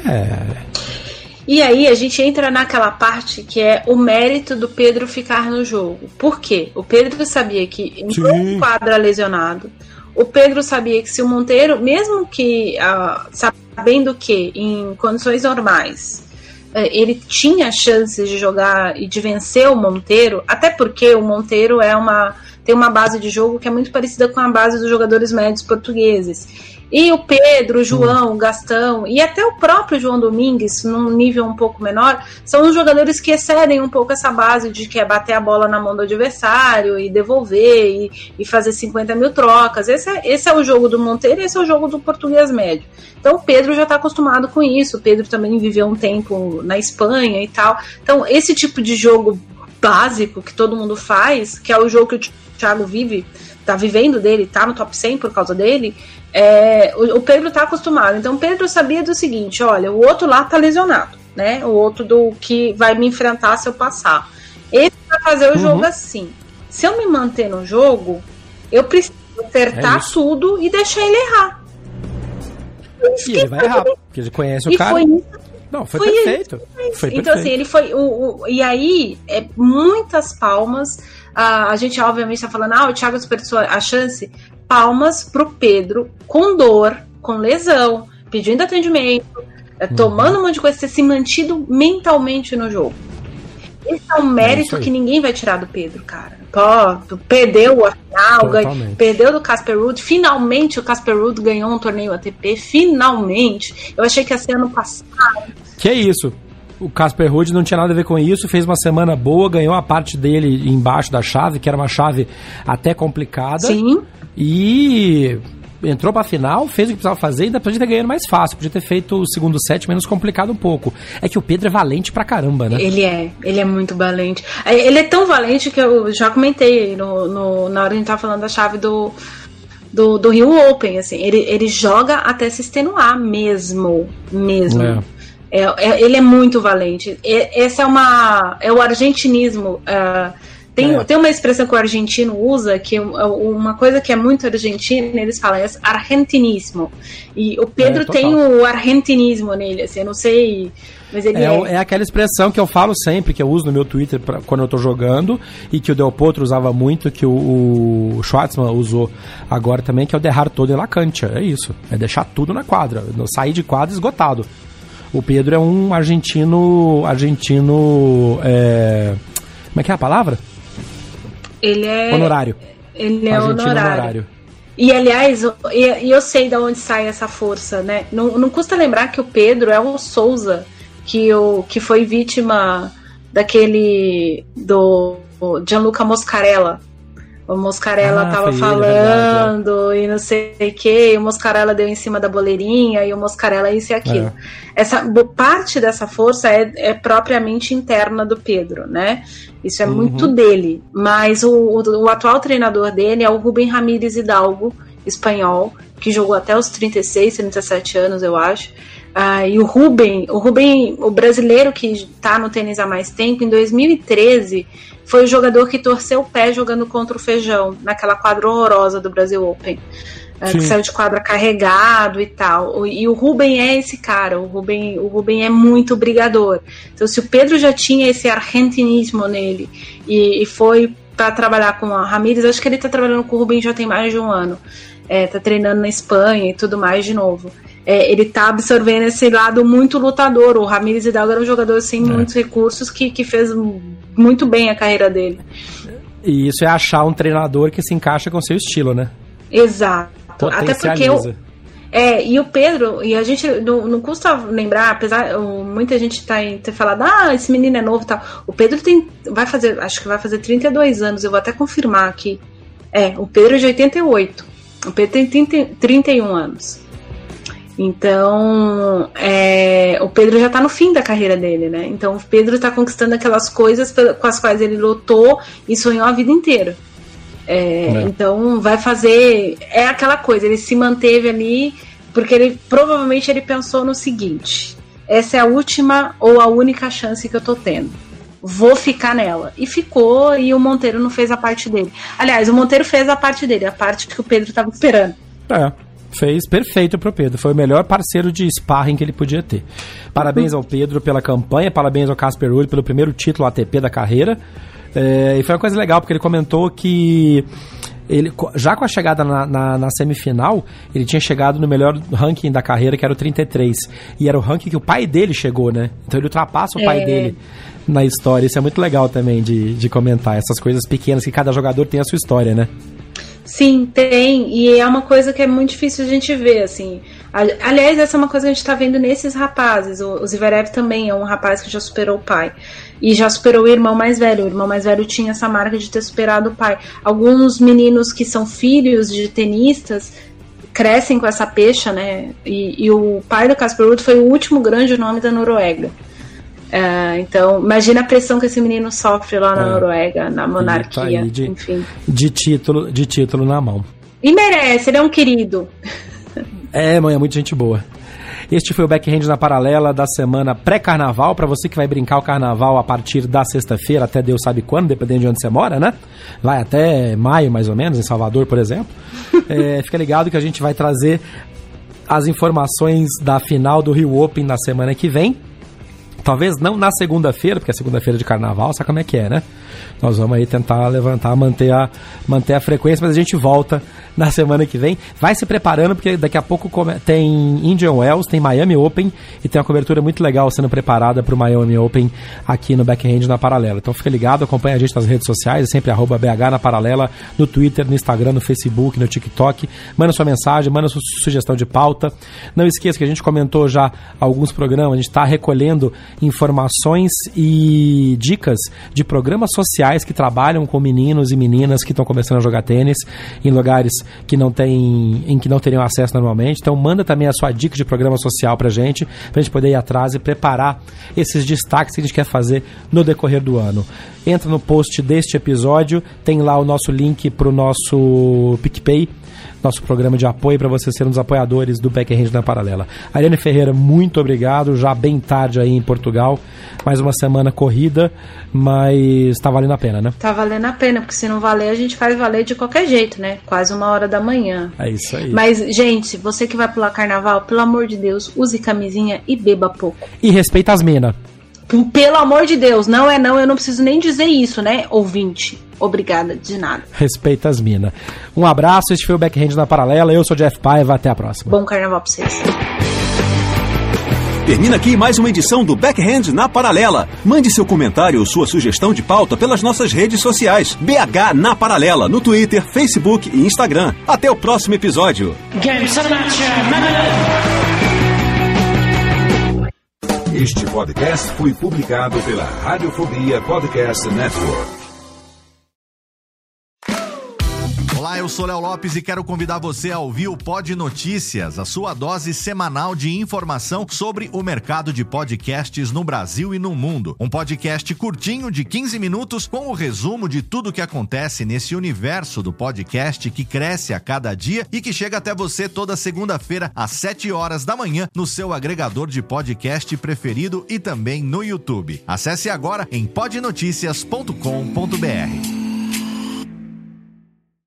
E aí a gente entra naquela parte que é o mérito do Pedro ficar no jogo. Por quê? O Pedro sabia que entrou um quadra lesionado. O Pedro sabia que se o Monteiro, mesmo que sabendo que em condições normais ele tinha chances de jogar e de vencer o Monteiro, até porque o Monteiro tem uma base de jogo que é muito parecida com a base dos jogadores médios portugueses. E o Pedro, o João, o Gastão e até o próprio João Domingues, num nível um pouco menor, são os jogadores que excedem um pouco essa base de que é bater a bola na mão do adversário e devolver e fazer 50 mil trocas. Esse é o jogo do Monteiro e esse é o jogo do português médio. Então o Pedro já está acostumado com isso. O Pedro também viveu um tempo na Espanha e tal. Então esse tipo de jogo básico que todo mundo faz, que é o jogo que o Thiago tá vivendo dele, tá no top 100 por causa dele, o Pedro tá acostumado. Então o Pedro sabia do seguinte: olha, o outro lá tá lesionado, né? O outro do que vai me enfrentar se eu passar. Ele vai fazer o jogo assim. Se eu me manter no jogo, eu preciso acertar tudo e deixar ele errar. E ele vai errar, porque ele conhece o cara. Foi perfeito. Então, assim, ele foi. E aí, muitas palmas. A gente, obviamente, está falando: o Thiago desperdiçou a chance. Palmas pro Pedro, com dor, com lesão, pedindo atendimento, tomando um monte de coisa, ter se mantido mentalmente no jogo. Esse é um mérito que ninguém vai tirar do Pedro, cara. Perdeu a final, perdeu do Casper Ruud. Finalmente o Casper Ruud ganhou um torneio ATP. Finalmente. Eu achei que ia ser ano passado. Que isso? O Casper Ruud não tinha nada a ver com isso, fez uma semana boa, ganhou a parte dele embaixo da chave, que era uma chave até complicada. Sim. E entrou pra final, fez o que precisava fazer e ainda podia ter ganhado mais fácil, podia ter feito o segundo set menos complicado um pouco. É que o Pedro é valente pra caramba, né? Ele é muito valente. Ele é tão valente que eu já comentei na hora que a gente tava falando da chave do Rio Open, assim, ele joga até se extenuar mesmo. Ele é muito valente. Essa é o argentinismo. Tem uma expressão que o argentino usa, que uma coisa que é muito argentina, eles falam argentinismo. E o Pedro tem o argentinismo nele, assim, eu não sei, mas ele é aquela expressão que eu falo sempre, que eu uso no meu Twitter quando eu tô jogando, e que o Del Potro usava muito, que o Schwartzman usou agora também, que é o dejar todo em la cancha. É isso, é deixar tudo na quadra, sair de quadra esgotado. O Pedro é um argentino, como é que é a palavra? Ele é honorário. Ele é honorário. E, aliás, eu sei de onde sai essa força, né? Não custa lembrar que o Pedro é o Souza, que foi vítima do Gianluca Moscarella. O Moscarella tava falando, verdade, e não sei o que, e o Moscarella deu em cima da boleirinha, e o Moscarella isso e aquilo. Essa parte dessa força é propriamente interna do Pedro, né? Isso é muito dele. Mas o atual treinador dele é o Rubem Ramírez Hidalgo, espanhol, que jogou até os 36, 37 anos, eu acho. E o Rubem, o brasileiro que está no tênis há mais tempo, em 2013, foi o jogador que torceu o pé jogando contra o Feijão, naquela quadra horrorosa do Brasil Open. Que saiu de quadra carregado e tal. E o Ruben é esse cara. O Ruben é muito brigador. Então, se o Pedro já tinha esse argentinismo nele e foi para trabalhar com a Ramírez, acho que ele tá trabalhando com o Ruben já tem mais de um ano. Tá treinando na Espanha e tudo mais de novo. Ele tá absorvendo esse lado muito lutador. O Ramírez Hidalgo era um jogador sem muitos recursos que fez muito bem a carreira dele. E isso é achar um treinador que se encaixa com o seu estilo, né? Exato. Até porque e o Pedro, e a gente não custa lembrar, apesar muita gente ter falado, esse menino é novo e tal. O Pedro acho que vai fazer 32 anos, eu vou até confirmar aqui. O Pedro é de 88. O Pedro tem 31 anos. Então, o Pedro já tá no fim da carreira dele, né? Então, o Pedro tá conquistando aquelas coisas com as quais ele lutou e sonhou a vida inteira. Então vai fazer, aquela coisa, ele se manteve ali porque provavelmente ele pensou no seguinte: essa é a última ou a única chance que eu tô tendo, vou ficar nela. E ficou, e o Monteiro não fez a parte dele. Aliás, o Monteiro fez a parte dele, a parte que o Pedro tava esperando. Fez perfeito pro Pedro, foi o melhor parceiro de sparring que ele podia ter. Parabéns ao Pedro pela campanha, parabéns ao Casper Ruud pelo primeiro título ATP da carreira. E foi uma coisa legal, porque ele comentou que ele, já com a chegada na semifinal, ele tinha chegado no melhor ranking da carreira, que era o 33. E era o ranking que o pai dele chegou, né? Então ele ultrapassa o pai dele na história. Isso é muito legal também de comentar, essas coisas pequenas, que cada jogador tem a sua história, né? Sim, tem, e é uma coisa que é muito difícil a gente ver, assim. Aliás, essa é uma coisa que a gente tá vendo nesses rapazes. O Zverev também é um rapaz que já superou o pai e já superou o irmão mais velho. O irmão mais velho tinha essa marca de ter superado o pai. Alguns meninos que são filhos de tenistas crescem com essa pecha, né? E o pai do Casper Ruud foi o último grande nome da Noruega. Então, imagina a pressão que esse menino sofre lá na Noruega, na monarquia, enfim. De título na mão. E merece, ele é um querido. Mãe, é muita gente boa. Este foi o Backhand na Paralela da semana pré-carnaval, para você que vai brincar o carnaval a partir da sexta-feira até Deus sabe quando, dependendo de onde você mora, né? Vai até maio, mais ou menos, em Salvador, por exemplo. Fica ligado que a gente vai trazer as informações da final do Rio Open na semana que vem. Talvez não na segunda-feira, porque é segunda-feira de carnaval, sabe como é que é, né? Nós vamos aí tentar levantar, manter a frequência, mas a gente volta na semana que vem. Vai se preparando, porque daqui a pouco tem Indian Wells, tem Miami Open, e tem uma cobertura muito legal sendo preparada para o Miami Open aqui no Backhand na Paralela. Então fica ligado, acompanha a gente nas redes sociais, é sempre @BH na Paralela, no Twitter, no Instagram, no Facebook, no TikTok. Manda sua mensagem, manda sua sugestão de pauta. Não esqueça que a gente comentou já alguns programas, a gente está recolhendo informações e dicas de programas sociais que trabalham com meninos e meninas que estão começando a jogar tênis em lugares que não teriam acesso normalmente. Então manda também a sua dica de programa social pra gente poder ir atrás e preparar esses destaques que a gente quer fazer no decorrer do ano. Entra no post deste episódio, tem lá o nosso link pro nosso PicPay, nosso programa de apoio, para você ser um dos apoiadores do Backhand na Paralela. Ariane Ferreira, muito obrigado, já bem tarde aí em Portugal, mais uma semana corrida, mas tá valendo a pena, né? Tá valendo a pena, porque se não valer, a gente faz valer de qualquer jeito, né? Quase 1h da manhã. É isso aí. Mas, gente, você que vai pular carnaval, pelo amor de Deus, use camisinha e beba pouco. E respeita as minas. Pelo amor de Deus, não é não, eu não preciso nem dizer isso, né, ouvinte? Obrigada, de nada. Respeita as minas. Um abraço, este foi o Backhand na Paralela, eu sou o Jeff Paiva, até a próxima. Bom carnaval pra vocês. Termina aqui mais uma edição do Backhand na Paralela. Mande seu comentário ou sua sugestão de pauta pelas nossas redes sociais. BH na Paralela, no Twitter, Facebook e Instagram. Até o próximo episódio. Este podcast foi publicado pela Radiofobia Podcast Network. Olá, eu sou Léo Lopes e quero convidar você a ouvir o Pod Notícias, a sua dose semanal de informação sobre o mercado de podcasts no Brasil e no mundo. Um podcast curtinho de 15 minutos com o resumo de tudo que acontece nesse universo do podcast que cresce a cada dia e que chega até você toda segunda-feira às 7 horas da manhã no seu agregador de podcast preferido e também no YouTube. Acesse agora em podnoticias.com.br.